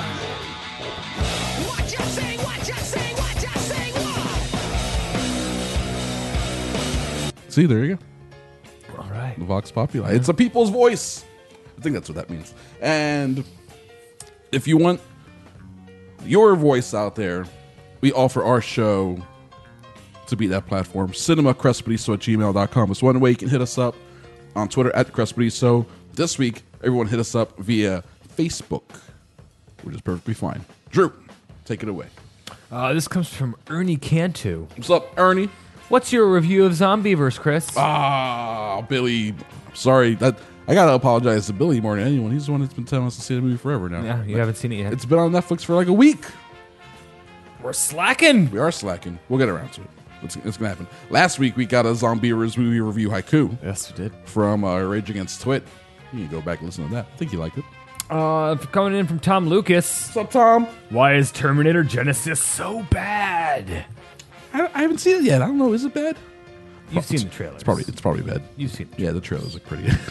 See, there you go. All right. The Vox Populi. It's a people's voice. I think that's what that means. And if you want your voice out there, we offer our show to be that platform. cinemacrespediso@gmail.com is one way you can hit us up. On Twitter @Crespediso. This week, everyone hit us up via Facebook, which is perfectly fine. Drew, take it away. This comes from Ernie Cantu. What's up, Ernie? What's your review of Zombievers, Chris? Billy. Sorry. I gotta apologize to Billy more than anyone. He's the one that's been telling us to see the movie forever now. Yeah, you haven't seen it yet. It's been on Netflix for like a week. We're slacking. We are slacking. We'll get around to it. It's gonna happen. Last week we got a Zombievers movie review haiku. Yes, we did. From Rage Against Twit. You can go back and listen to that. I think you liked it. Coming in from Tom Lucas. What's up, Tom? Why is Terminator Genesis so bad? I haven't seen it yet. I don't know. Is it bad? You've seen the trailers. It's probably bad. You've seen it. Yeah, the trailers look pretty good.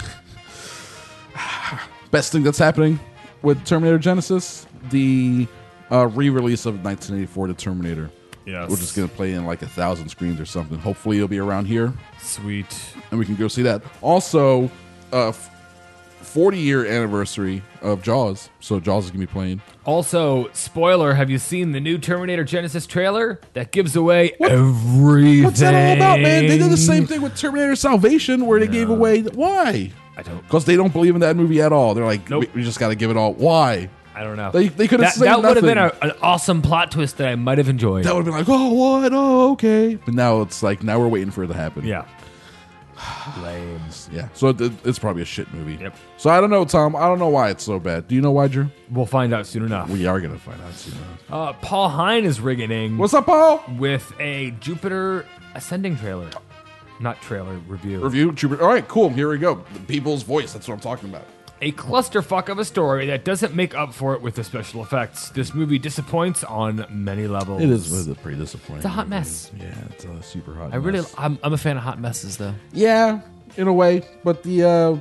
Best thing that's happening with Terminator Genesis, the re-release of 1984 The Terminator. Yes. We're just going to play in like 1,000 screens or something. Hopefully it'll be around here. Sweet. And we can go see that. Also, 40-year anniversary of Jaws. So Jaws is going to be playing. Also, spoiler, have you seen the new Terminator Genesis trailer? That gives away everything. What's that all about, man? They did the same thing with Terminator Salvation where they gave away... Why? I don't... Because they don't believe in that movie at all. They're like, nope. we just got to give it all. Why? I don't know. They could have said that would have been nothing. an awesome plot twist that I might have enjoyed. That would have been like, oh, what? Oh, okay. But now it's like, now we're waiting for it to happen. Yeah. Lame. Yeah. So it's probably a shit movie. Yep. So I don't know, Tom. I don't know why it's so bad. Do you know why, Drew? We'll find out soon enough. We are going to find out soon enough. Paul Hine is rigging in. What's up, Paul? With a Jupiter Ascending trailer. Not trailer, review. Review? Jupiter. All right, cool. Here we go. The people's voice. That's what I'm talking about. A clusterfuck of a story that doesn't make up for it with the special effects. This movie disappoints on many levels. It is pretty disappointing. It's a hot mess. Yeah, it's a super hot I'm mess. I'm a fan of hot messes, though. Yeah, in a way. But the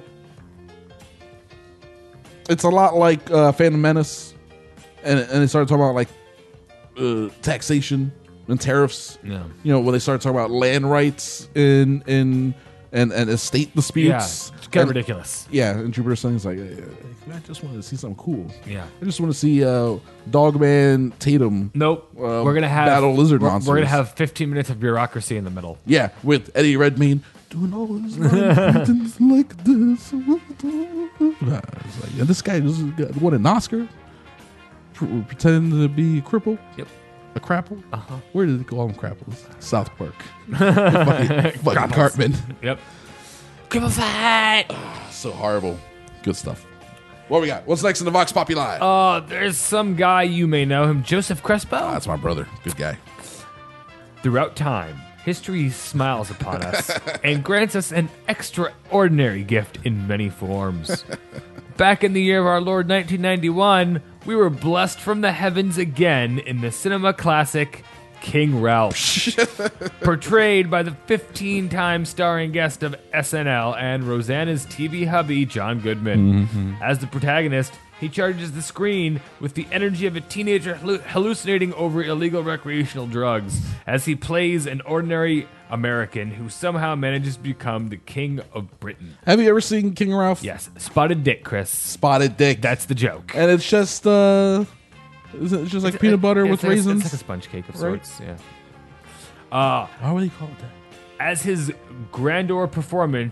it's a lot like Phantom Menace. And they started talking about like taxation and tariffs. Yeah. You know, when they started talking about land rights and estate disputes. Yeah, it's kind of ridiculous. Yeah, and Jupiter Ascending's like, I just wanted to see something cool. Yeah. I just want to see Dogman Tatum. Nope. We're gonna have battle lizard monsters. We're gonna have 15 minutes of bureaucracy in the middle. Yeah, with Eddie Redmayne doing all his things like this. It's like, and this guy just won an Oscar pretending to be a cripple. Yep. A crapple? Uh-huh. Where did they call them crapples? South Park. fucking Cartman. Yep. Cripple fight! So horrible. Good stuff. What we got? What's next in the Vox Populi? There's some guy, you may know him, Joseph Crespo. That's my brother. Good guy. Throughout time, history smiles upon us and grants us an extraordinary gift in many forms. Back in the year of our Lord 1991, we were blessed from the heavens again in the cinema classic King Ralph, portrayed by the 15-time starring guest of SNL and Rosanna's TV hubby, John Goodman. Mm-hmm. As the protagonist, he charges the screen with the energy of a teenager hallucinating over illegal recreational drugs as he plays an ordinary American who somehow manages to become the king of Britain. Have you ever seen King Ralph? Yes. Spotted Dick, Chris. Spotted Dick. That's the joke. And it's just it's just like peanut butter with raisins. It's like a sponge cake of Right? sorts, yeah. Why would they call it that? As his grandeur performance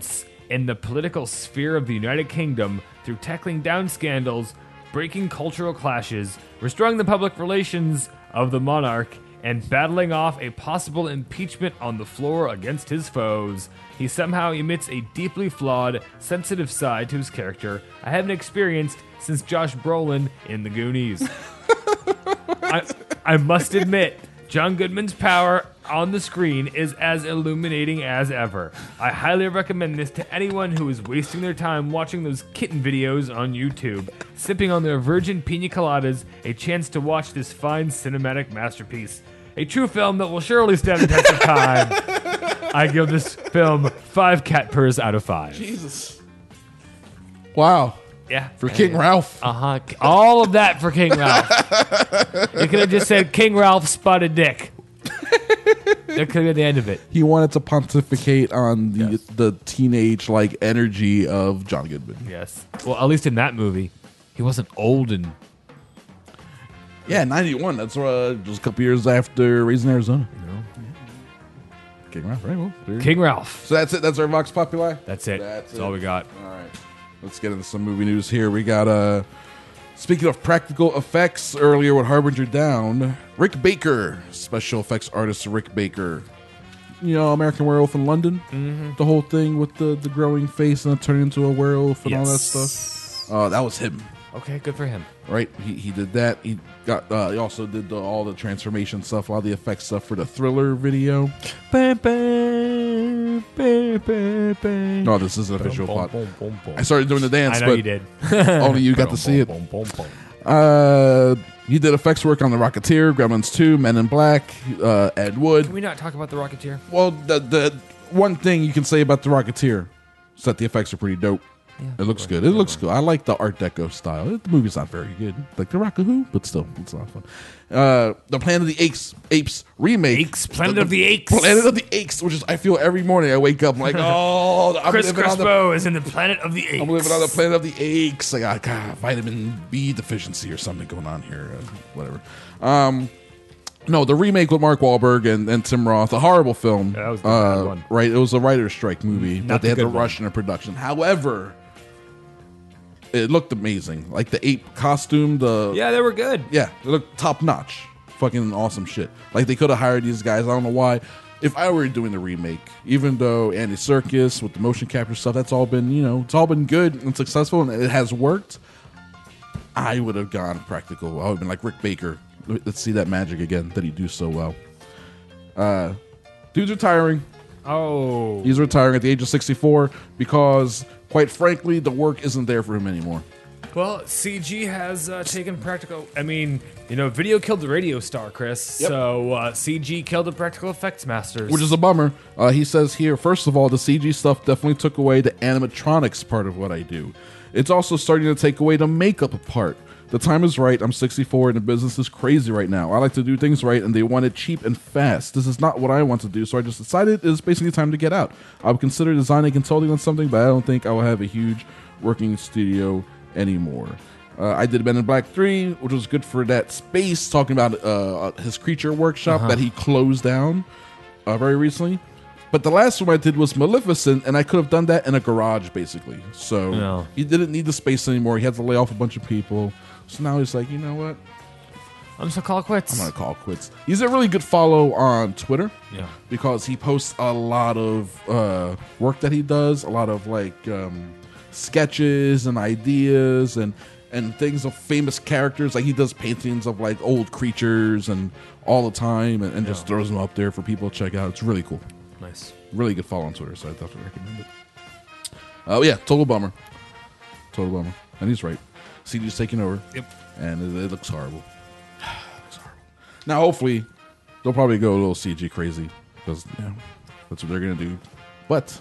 in the political sphere of the United Kingdom through tackling down scandals, breaking cultural clashes, restoring the public relations of the monarch, and battling off a possible impeachment on the floor against his foes. He somehow emits a deeply flawed, sensitive side to his character I haven't experienced since Josh Brolin in The Goonies. I must admit, John Goodman's power on the screen is as illuminating as ever. I highly recommend this to anyone who is wasting their time watching those kitten videos on YouTube, sipping on their virgin pina coladas, a chance to watch this fine cinematic masterpiece. A true film that will surely stand the test of time. I give this film 5 cat purrs out of 5. Jesus. Wow. Yeah. For King Ralph. Uh-huh. All of that for King Ralph. You could have just said King Ralph spotted dick. That could have been the end of it. He wanted to pontificate on the teenage-like energy of John Goodman. Yes. Well, at least in that movie, he wasn't old and... Yeah, 91. That's just a couple years after Raising Arizona. King Ralph, right? Well, King Ralph. So that's it. That's our Vox Populi? That's it. That's all we got. All right. Let's get into some movie news here. We got, speaking of practical effects, earlier with Harbinger Down, Rick Baker, special effects artist Rick Baker. You know, American Werewolf in London? Mm-hmm. The whole thing with the growing face and turning into a werewolf and all that stuff. That was him. Okay, good for him. Right, he did that. He got. He also did all the transformation stuff, all the effects stuff for the Thriller video. No, this is an official plot. I started doing the dance, I know but you did. Only you got to see it. He did effects work on The Rocketeer, Gremlins 2, Men in Black, Ed Wood. Can we not talk about The Rocketeer? Well, the one thing you can say about The Rocketeer is that the effects are pretty dope. Yeah, it looks good. It looks good. I like the Art Deco style. The movie's not very good, like The Rock-a-Who, but still, it's a lot of fun. The Planet of the Apes remake. Planet of the Apes. Planet of the Apes, which is, I feel every morning I wake up, I'm like, oh, I'm Chris Crespo is in the Planet of the Apes. I'm living on the Planet of the Apes. I got vitamin B deficiency or something going on here. Whatever. No, the remake with Mark Wahlberg and Tim Roth, a horrible film. Yeah, that was the bad one. Right, it was a writer's strike movie, Not but they the had to good one. rush into production. However, it looked amazing. Like the ape costume, Yeah, they were good. yeah, it looked top notch. Fucking awesome shit. Like they could have hired these guys. I don't know why. If I were doing the remake, even though Andy Serkis with the motion capture stuff, that's all been, it's all been good and successful and it has worked. I would have gone practical. I would have been like Rick Baker. Let's see that magic again that he do so well. Dude's retiring. Oh. He's retiring at the age of 64 because, quite frankly, the work isn't there for him anymore. Well, CG has taken practical... I mean, video killed the radio star, Chris. Yep. So CG killed the practical effects masters. Which is a bummer. He says here, first of all, the CG stuff definitely took away the animatronics part of what I do. It's also starting to take away the makeup part. The time is right. I'm 64 and the business is crazy right now. I like to do things right and they want it cheap and fast. This is not what I want to do, so I just decided it's basically time to get out. I would consider designing consulting on something, but I don't think I will have a huge working studio anymore. I did Men in Black 3, which was good for that space, talking about his creature workshop that he closed down very recently. But the last one I did was Maleficent, and I could have done that in a garage, basically. So he didn't need the space anymore. He had to lay off a bunch of people. So now he's like, you know what? I'm just going to call it quits. I'm going to call it quits. He's a really good follow on Twitter. Yeah. Because he posts a lot of work that he does, a lot of sketches and ideas and things of famous characters. Like he does paintings of like old creatures and all the time and just throws them up there for people to check out. It's really cool. Nice. Really good follow on Twitter, so I definitely recommend it. Oh yeah, total bummer. Total bummer. And he's right. CG's taking over. Yep. And it looks horrible. Now hopefully they'll probably go a little CG crazy because that's what they're gonna do. But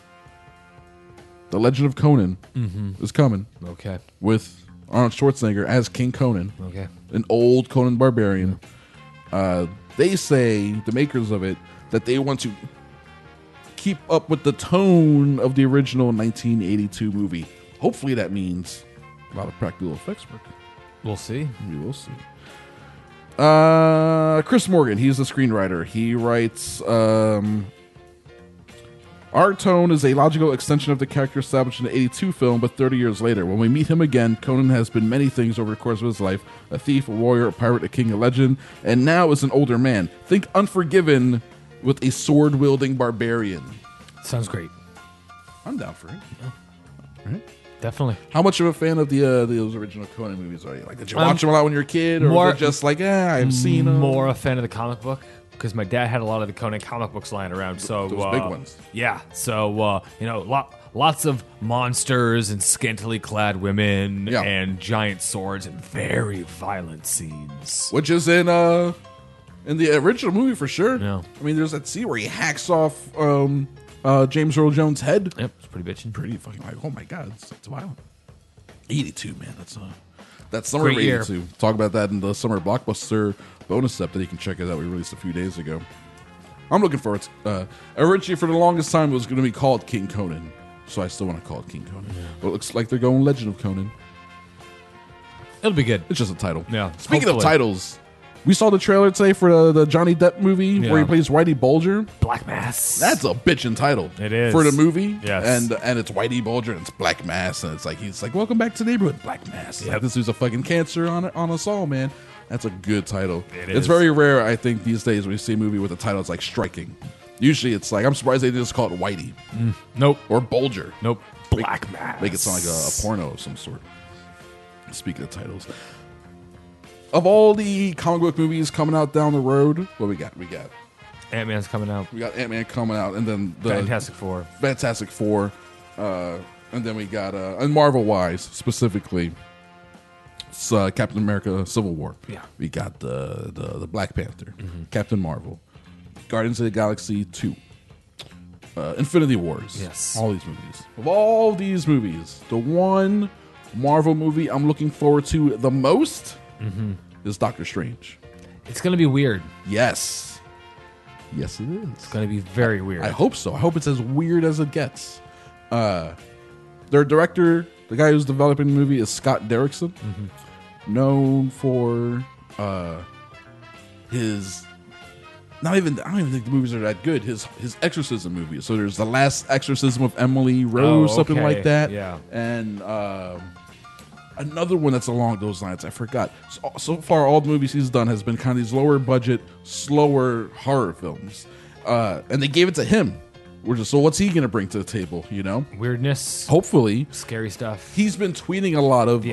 The Legend of Conan is coming. Okay. With Arnold Schwarzenegger as King Conan. Okay. An old Conan barbarian. They say, the makers of it, that they want to keep up with the tone of the original 1982 movie. Hopefully that means a lot of practical effects work. We'll see. We will see. Chris Morgan, he's the screenwriter. He writes Our tone is a logical extension of the character established in the 82 film, but 30 years later. When we meet him again, Conan has been many things over the course of his life. A thief, a warrior, a pirate, a king, a legend, and now is an older man. Think Unforgiven with a sword-wielding barbarian. Sounds great. I'm down for it. Right? Definitely. How much of a fan of those original Conan movies are you? Like, did you watch them a lot when you were a kid, or was it just like, I've seen them? More a fan of the comic book, because my dad had a lot of the Conan comic books lying around. So those big ones. Yeah. So lots of monsters and scantily clad women and giant swords and very violent scenes. Which is in the original movie for sure. Yeah. I mean, there's that scene where he hacks off James Earl Jones' head. Yep, it's pretty bitchin'. Pretty fucking like, oh my god, it's violent. 82, man. That's summer of Great year. 82. Talk about that in the summer blockbuster bonus step that you can check it out. We released a few days ago. I'm looking forward to originally for the longest time it was going to be called King Conan, so I still want to call it King Conan. But it looks like they're going Legend of Conan. It'll be good. It's just a title. Yeah. Speaking of titles, we saw the trailer today for the Johnny Depp movie where he plays Whitey Bulger. Black Mass. That's a bitchin' title. It is. For the movie. Yes. And it's Whitey Bulger and it's Black Mass, and it's like he's like, welcome back to the neighborhood, Black Mass. Like, this is a fucking cancer on us all, man. That's a good title. It's very rare, I think, these days when you see a movie with a title that's like striking. Usually it's like, I'm surprised they didn't just call it Whitey. Nope. Or Bulger. Nope. Black Mass. Make it sound like a porno of some sort. Speaking of titles. Of all the comic book movies coming out down the road, what we got? Ant-Man's coming out. We got Ant-Man coming out, and then the Fantastic Four. And then we got, and Marvel-wise, specifically, it's Captain America Civil War. Yeah. We got the Black Panther, Captain Marvel, Guardians of the Galaxy 2, Infinity Wars. Yes. All these movies. Of all these movies, the one Marvel movie I'm looking forward to the most is Doctor Strange. It's going to be weird. Yes. Yes, it is. It's going to be very weird. I hope so. I hope it's as weird as it gets. Their director, the guy who's developing the movie, is Scott Derrickson, known for his. I don't even think the movies are that good. His exorcism movies. So there's The Last Exorcism of Emily Rose, something like that. Yeah. And another one that's along those lines. I forgot. So far, all the movies he's done has been kind of these lower budget, slower horror films. And they gave it to him. So what's he going to bring to the table, you know? Weirdness. Hopefully. Scary stuff. He's been tweeting a lot of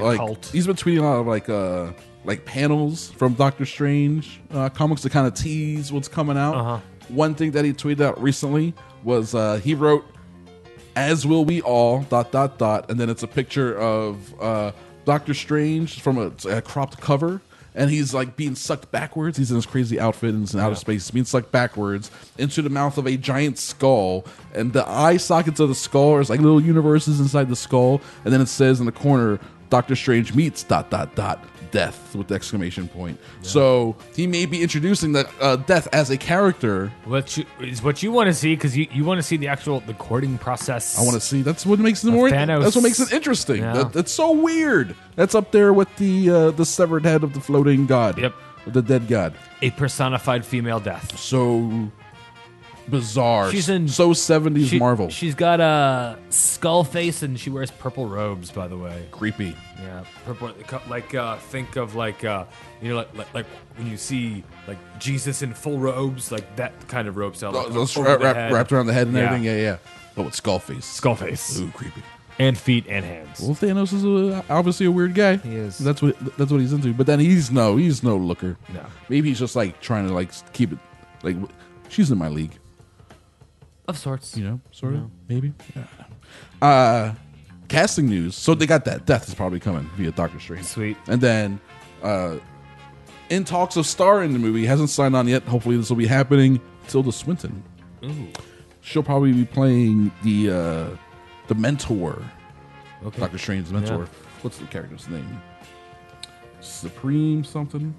like panels from Doctor Strange comics to kind of tease what's coming out. One thing that he tweeted out recently was he wrote, "As will we all, ... and then it's a picture of Doctor Strange from a cropped cover, and he's like being sucked backwards. He's in this crazy outfit and he's in outer space. He's being sucked backwards into the mouth of a giant skull, and the eye sockets of the skull are like little universes inside the skull, and then it says in the corner, Doctor Strange meets ... death with the exclamation point. Yeah. So he may be introducing the death as a character. What you want to see, because you want to see the actual recording process. I want to see. That's what makes it more. That's what makes it interesting. Yeah. That's so weird. That's up there with the severed head of the floating god. Yep, the dead god. A personified female death. So bizarre. So 70s Marvel. She's got a skull face and she wears purple robes, by the way. Creepy. Yeah, purple. Like think of like like when you see like Jesus in full robes, like that kind of robe style. Those wrapped around the head and everything. Yeah. But with skull face. Skull face. Ooh, creepy. And feet and hands. Well, Thanos is obviously a weird guy. He is. That's what he's into. But then he's no looker. No. Maybe he's just like trying to like keep it like she's in my league. Of sorts. You know, sort of, maybe. Yeah. Casting news. So they got that. Death is probably coming via Doctor Strange. Sweet. And then in talks of star in the movie, hasn't signed on yet. Hopefully this will be happening. Tilda Swinton. Ooh. She'll probably be playing the mentor. Okay. Doctor Strange's mentor. Yeah. What's the character's name? Supreme something?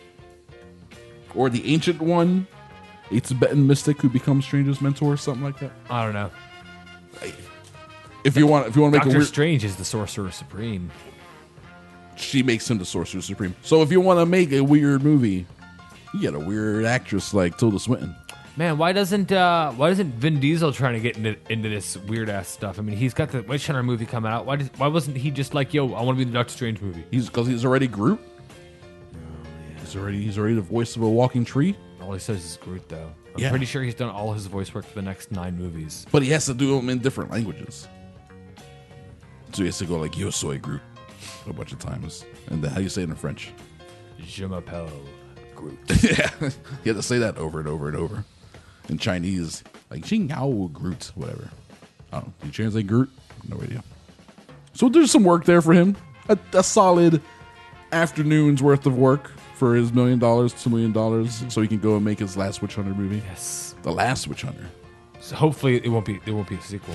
Or the Ancient One? A Tibetan mystic who becomes Strange's mentor, something like that. I don't know. If you want to make Doctor a weird, Strange is the Sorcerer Supreme. She makes him the Sorcerer Supreme. So if you want to make a weird movie, you get a weird actress like Tilda Swinton. Man, why doesn't Vin Diesel trying to get into this weird ass stuff? I mean, he's got the Witch Hunter movie coming out. Why wasn't he just like, yo, I want to be the Doctor Strange movie? Because he's already Groot. He's already the voice of a walking tree. All he says is Groot, though. I'm pretty sure he's done all his voice work for the next 9 movies. But he has to do them in different languages. So he has to go like, yo soy Groot a bunch of times. And then how do you say it in French? Je m'appelle Groot. Yeah. You have to say that over and over and over. In Chinese, like Xing Yao Groot, whatever. I don't know. Do you translate Groot? No idea. So there's some work there for him. A solid afternoon's worth of work for his $1 million, $2 million, so he can go and make his last Witch Hunter movie. Yes. The last Witch Hunter. So hopefully it won't be a sequel.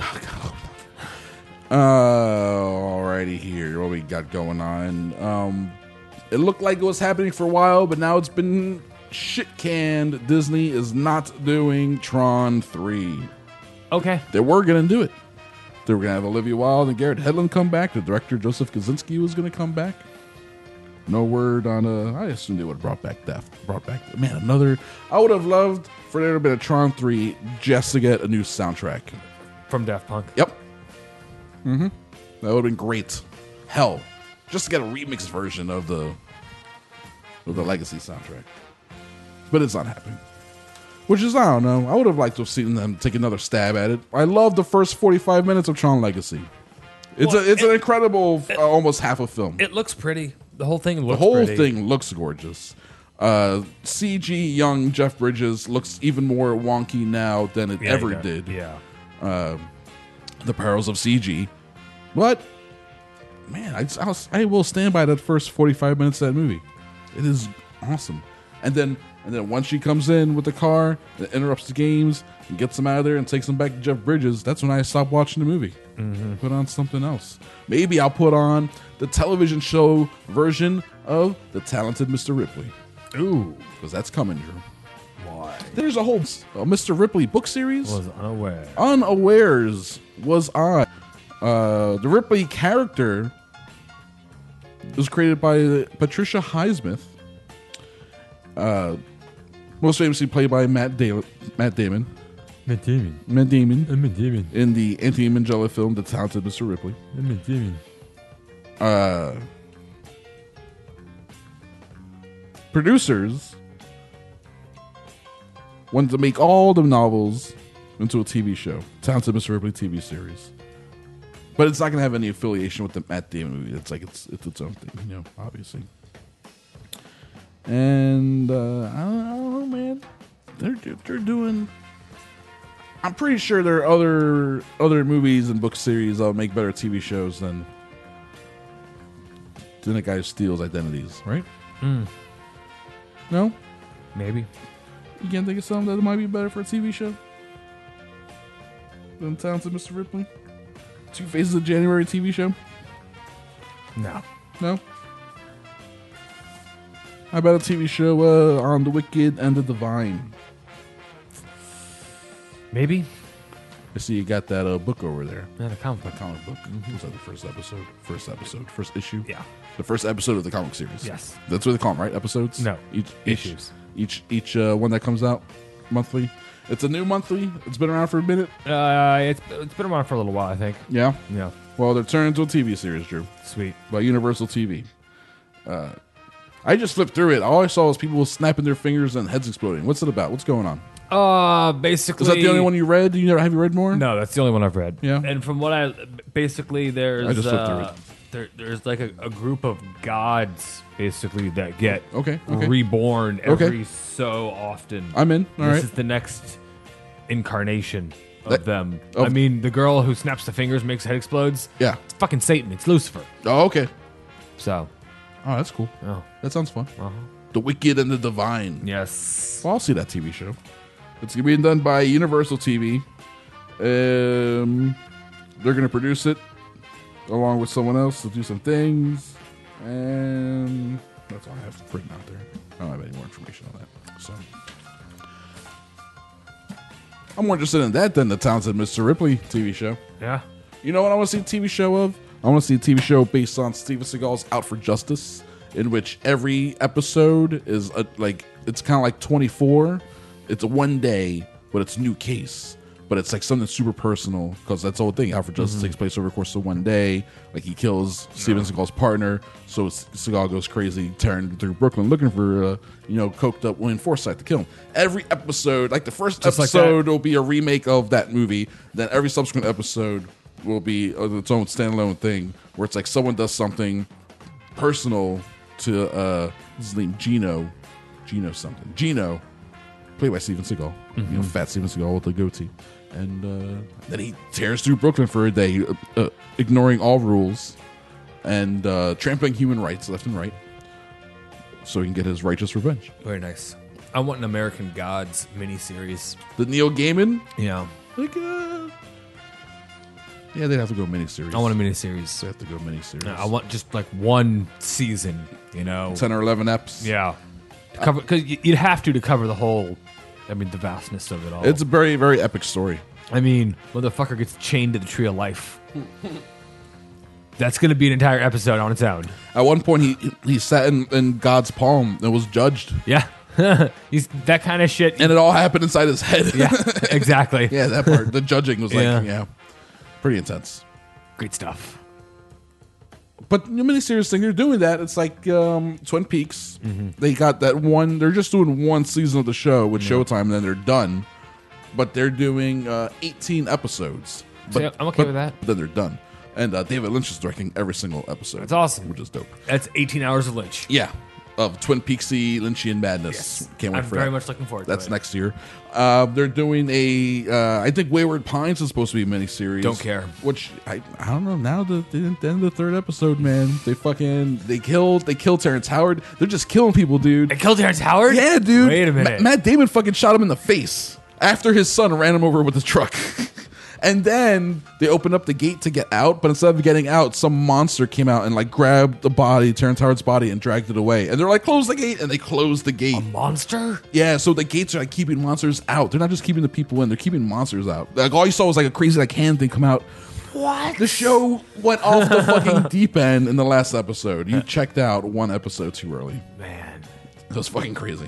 Alrighty here. What we got going on? It looked like it was happening for a while, but now it's been shit canned. Disney is not doing Tron 3. Okay. They were going to do it. They were going to have Olivia Wilde and Garrett Hedlund come back. The director, Joseph Kosinski, was going to come back. No word on I assume they would have brought back man, another. I would have loved for there to have been a Tron 3 just to get a new soundtrack. From Daft Punk. Yep. Mm-hmm. That would have been great. Hell, just to get a remixed version of the Legacy soundtrack. But it's not happening. Which is, I don't know. I would have liked to have seen them take another stab at it. I love the first 45 minutes of Tron Legacy. It's an incredible, almost half a film. It looks pretty. The whole thing looks thing looks gorgeous. CG young Jeff Bridges looks even more wonky now than it ever did. Yeah. The perils of CG. But, man, I will stand by that first 45 minutes of that movie. It is awesome. And then once she comes in with the car and interrupts the games and gets them out of there and takes them back to Jeff Bridges, that's when I stop watching the movie. Mm-hmm. Put on something else. Maybe I'll put on the television show version of The Talented Mr. Ripley. Ooh. Because that's coming, Drew. Why? There's a whole Mr. Ripley book series. Was unaware. Unawares was on. The Ripley character was created by Patricia Highsmith. Most famously played by Matt Damon. In the Anthony Minghella film, The Talented Mr. Ripley. Producers wanted to make all the novels into a TV show, Talented Mr. Ripley TV series. But it's not going to have any affiliation with the Matt Damon movie. It's like it's its own thing, obviously. And I don't know, man. They're doing. I'm pretty sure there are other movies and book series that'll make better TV shows than a guy who steals identities, right? No? Maybe. You can't think of something that might be better for a TV show than Talented Mr. Ripley? Two Faces of January TV show? No? How about a TV show on The Wicked and the Divine? Maybe. I see you got that book over there. Yeah, the comic book. Was that the first episode? First issue? Yeah. The first episode of the comic series? Yes. That's what they call them, right? Episodes? No. Issues. Each one that comes out monthly. It's a new monthly. It's been around for a minute. It's been around for a little while, I think. Yeah? Yeah. Well, they're turning into a TV series, Drew. Sweet. By Universal TV. I just flipped through it. All I saw was people snapping their fingers and heads exploding. What's it about? What's going on? Basically... Is that the only one you read? Have you read more? No, that's the only one I've read. Yeah. And from what basically there's... I just flipped through it. There's like a group of gods, basically, that get okay. reborn every so often. I'm in. All right. This is the next incarnation of them. I mean, the girl who snaps the fingers, makes head explodes. Yeah. It's fucking Satan. It's Lucifer. Oh, okay. So. Oh, that's cool. Oh. That sounds fun. Uh-huh. The Wicked and the Divine. Yes. Well, I'll see that TV show. It's being done by Universal TV. They're going to produce it along with someone else to do some things. And that's all I have written out there. I don't have any more information on that. So I'm more interested in that than the Talented Mr. Ripley TV show. Yeah. You know what I want to see a TV show of? I want to see a TV show based on Steven Seagal's Out for Justice, in which every episode is it's kind of like 24. It's a one day but it's a new case. But it's like something super personal because that's the whole thing. Out for Justice takes place over the course of one day. Like he kills Steven Seagal's partner, so Seagal goes crazy, tearing through Brooklyn looking for coked up William Forsythe to kill him. Every episode, like the first Just episode, will be a remake of that movie. Then every subsequent episode will be its own standalone thing where it's like someone does something personal to his name Gino played by Steven Seagal, fat Steven Seagal with a goatee, and then he tears through Brooklyn for a day, ignoring all rules and trampling human rights left and right, so he can get his righteous revenge. Very nice. I want an American Gods miniseries. The Neil Gaiman, Yeah, like, yeah, they'd have to go miniseries. I want a miniseries. They have to go miniseries. I want just like one season. 10 or 11 eps. Yeah, because you'd have to cover the whole. I mean, the vastness of it all. It's a very, very epic story. I mean, motherfucker gets chained to the tree of life. That's going to be an entire episode on its own. At one point, he sat in God's palm and was judged. Yeah. He's that kind of shit. And it all happened inside his head. Yeah, exactly. Yeah, that part. The judging was pretty intense. Great stuff. But the miniseries thing, they're doing that. It's like Twin Peaks. They got that one. They're just doing one season of the show with Showtime, and then they're done. But they're doing 18 episodes. But, I'm okay with that. Then they're done. And David Lynch is directing every single episode. That's awesome. Which is dope. That's 18 hours of Lynch. Yeah. Of Twin Peaksy Lynchian madness. Yes. Can't wait I'm for very that. much looking forward to That's it. next year. They're doing I think Wayward Pines is supposed to be a miniseries. Don't care. Which I don't know. Now the end of the third episode, man, they killed Terrence Howard. They're just killing people, dude. They killed Terrence Howard? Yeah, dude. Wait a minute. Matt Damon fucking shot him in the face after his son ran him over with his truck. And then they opened up the gate to get out, but instead of getting out, some monster came out and like grabbed the body, Terrence Howard's body, and dragged it away. And they're like, close the gate, and they closed the gate. A monster? Yeah, so the gates are like keeping monsters out. They're not just keeping the people in, they're keeping monsters out. Like all you saw was like a crazy like hand thing come out. What? The show went off the fucking deep end in the last episode. You checked out one episode too early. Man. It was fucking crazy.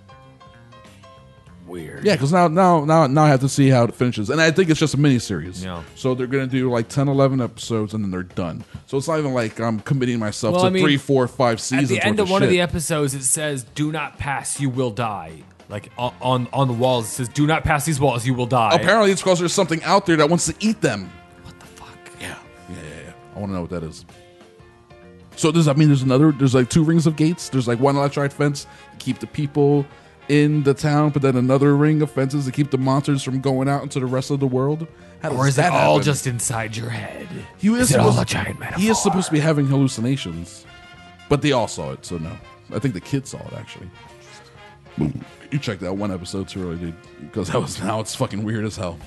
Weird. Yeah, because now I have to see how it finishes. And I think it's just a miniseries. Yeah. So they're going to do like 10, 11 episodes, and then they're done. So it's not even like I'm committing myself to 3, 4, 5 seasons. At the end of one shit. of the episodes, it says, "Do not pass, you will die." Like on the walls, it says, "Do not pass these walls, you will die." Apparently it's because there's something out there that wants to eat them. What the fuck? Yeah. I want to know what that is. So there's like 2 rings of gates. There's like one electrified fence to keep the people in the town, but then another ring of fences to keep the monsters from going out into the rest of the world. Or is that all just inside your head? Is it all a giant metaphor? He is supposed to be having hallucinations, but they all saw it, so no. I think the kids saw it actually. You checked out one episode too early, dude, because now it's fucking weird as hell.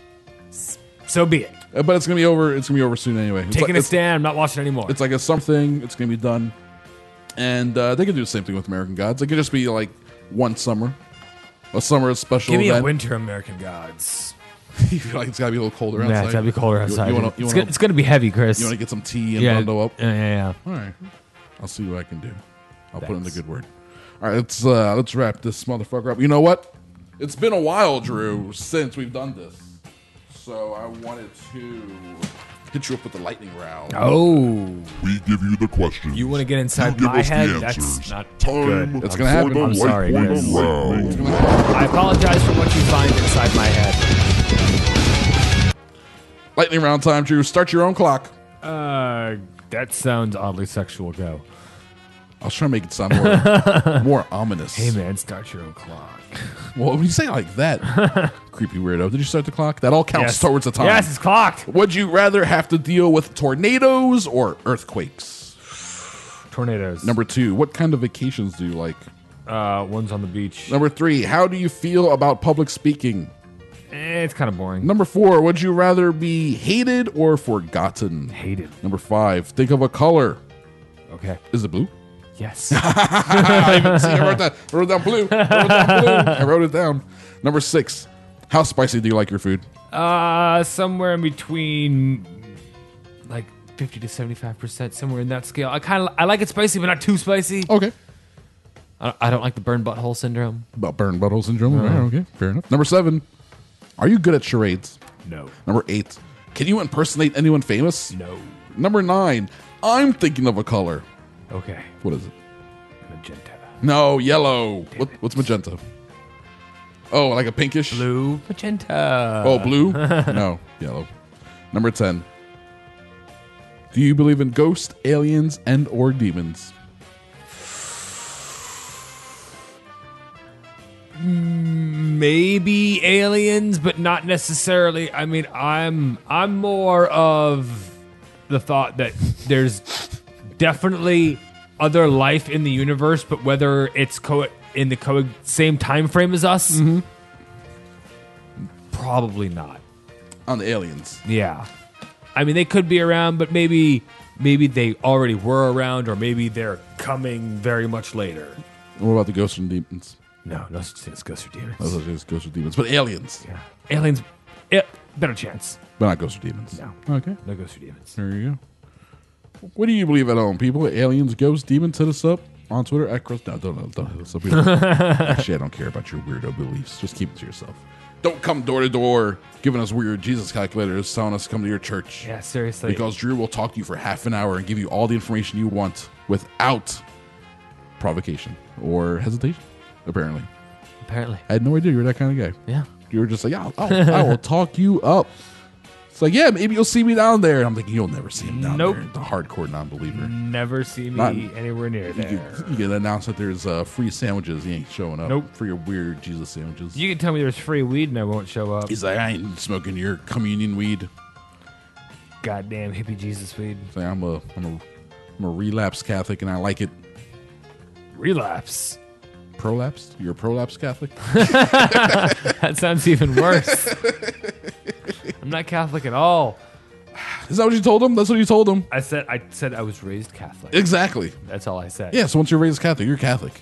So be it. But it's gonna be over. It's gonna be over soon anyway. Taking a stand. I'm not watching anymore. It's like a something. It's gonna be done, and they can do the same thing with American Gods. It could just be like one summer, a summer special. Give me event. a winter American Gods. You feel like it's gotta be a little colder outside. Yeah, it's gotta be colder outside. It's gonna be heavy, Chris. You want to get some tea and bundle up? Yeah. All right, I'll see what I can do. I'll put in the good word. All right, let's wrap this motherfucker up. You know what? It's been a while, Drew, since we've done this, so I wanted to hit you up with the lightning round. Oh, we give you the question. You want to get inside my head? That's not Time good. It's gonna happen. I'm sorry, Chris. Round. I apologize for what you find inside my head. Lightning round time, Drew. Start your own clock. That sounds oddly sexual. Go. I was trying to make it sound more ominous. Hey, man, start your own clock. Well, when you say it like that, creepy weirdo, did you start the clock? That all counts towards the time. Yes, it's clocked. Would you rather have to deal with tornadoes or earthquakes? Tornadoes. Number 2, what kind of vacations do you like? One's on the beach. Number 3, how do you feel about public speaking? It's kind of boring. Number 4, would you rather be hated or forgotten? Hated. Number 5, think of a color. Okay. Is it blue? Yes. I wrote that. I wrote down blue. I wrote it down. Number 6, how spicy do you like your food? Somewhere in between, like 50 to 75%, somewhere in that scale. I like it spicy, but not too spicy. Okay. I don't like the burn butthole syndrome. About burn butthole syndrome. Okay, fair enough. Number 7, Are you good at charades? No. Number 8. Can you impersonate anyone famous? No. Number 9. I'm thinking of a color. Okay. What is it? Magenta. No, yellow. What's magenta? Oh, like a pinkish? Blue. Magenta. Oh, blue? No, yellow. Number 10. Do you believe in ghosts, aliens, and or demons? Maybe aliens, but not necessarily. I mean, I'm more of the thought that there's definitely other life in the universe, but whether it's in the same time frame as us, probably not. On the aliens. Yeah. I mean, they could be around, but maybe they already were around, or maybe they're coming very much later. What about the ghosts and demons? No such thing as ghosts or demons. No such thing as ghosts or demons. But aliens. Yeah. Aliens, better chance. But not ghosts or demons. No. Okay. No ghosts or demons. There you go. What do you believe at home, people? Aliens, ghosts, demons? Hit us up on Twitter at Chris. No, don't hit us up. Actually, I don't care about your weirdo beliefs. Just keep it to yourself. Don't come door to door giving us weird Jesus calculators telling us to come to your church. Yeah, seriously. Because Drew will talk to you for half an hour and give you all the information you want without provocation or hesitation, apparently. I had no idea you were that kind of guy. Yeah. You were just like, yeah, I will talk you up. It's like, yeah, maybe you'll see me down there. And I'm thinking, you'll never see him down there. The hardcore non-believer. Never see me anywhere near there. You can announce that there's free sandwiches. He ain't showing up. Nope. For your weird Jesus sandwiches. You can tell me there's free weed and I won't show up. He's like, I ain't smoking your communion weed. Goddamn hippie Jesus weed. It's like, I'm a relapsed Catholic and I like it. Relapse? Prolapsed? You're a prolapsed Catholic? That sounds even worse. I'm not Catholic at all. Is that what you told him? That's what you told him? I said I was raised Catholic. Exactly. That's all I said. Yeah, so once you're raised Catholic, you're Catholic.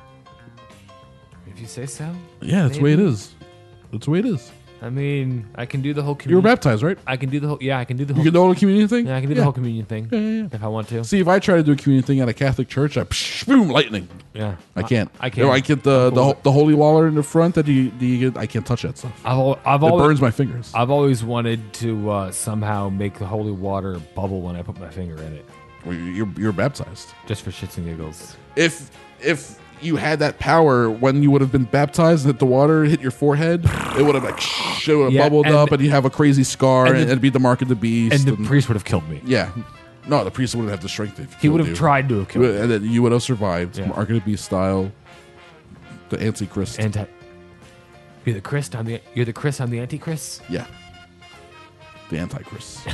If you say so. Yeah, that's the way it is. That's the way it is. I mean, I can do the whole communion. You were baptized, right? I can do the whole. Yeah, I can do the You whole. can do the whole communion thing? Yeah, I can do the whole communion thing. Yeah. If I want to. See, if I try to do a communion thing at a Catholic church, boom, lightning. Yeah, I can't. I can't. I get the holy water in the front. That you get. I can't touch that stuff. I've it always, burns my fingers. I've always wanted to somehow make the holy water bubble when I put my finger in it. Well, you're baptized. Just for shits and giggles. If you had that power when you would have been baptized and hit the water, hit your forehead, it would have it would have bubbled up and you have a crazy scar and it'd be the mark of the beast. And the priest would have killed me. Yeah. No, the priest wouldn't have the strength. He would have tried to have killed me. And then you would have survived. Yeah. Mark of the beast style. The Antichrist. You're the Christ, I'm the Antichrist? Yeah. The Antichrist.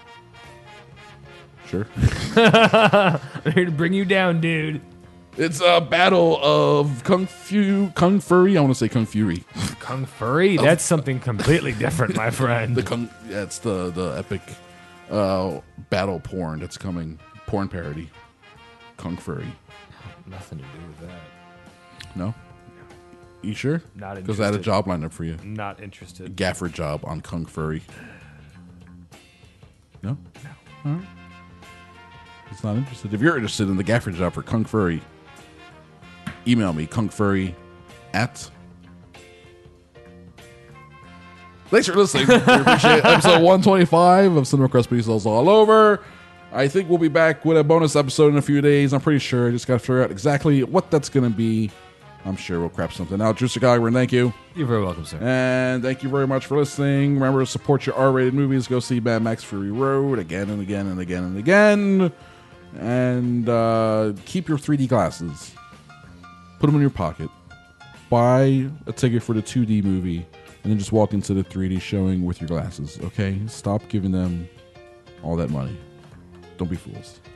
Sure. I'm here to bring you down, dude. It's a battle of Kung Fury. I want to say Kung Fury. Kung Fury? That's something completely different, my friend. It's the epic battle porn that's coming. Porn parody. Kung Fury. Nothing to do with that. No? You sure? Not interested. Because I had a job lined up for you. Not interested. A gaffer job on Kung Fury. No? No. All right. He's not interested. If you're interested in the gaffer job for Kung Fury, email me, kungfury@. Thanks for listening. We appreciate it. Episode 125 of Cinema Crust Pesos all over. I think we'll be back with a bonus episode in a few days. I'm pretty sure. I just got to figure out exactly what that's going to be. I'm sure we'll crap something out. Drew Cogburn, thank you. You're very welcome, sir. And thank you very much for listening. Remember to support your R-rated movies. Go see Mad Max Fury Road again and again and again and again. And keep your 3D glasses. Put them in your pocket. Buy a ticket for the 2D movie. And then just walk into the 3D showing with your glasses. Okay? Stop giving them all that money. Don't be fools.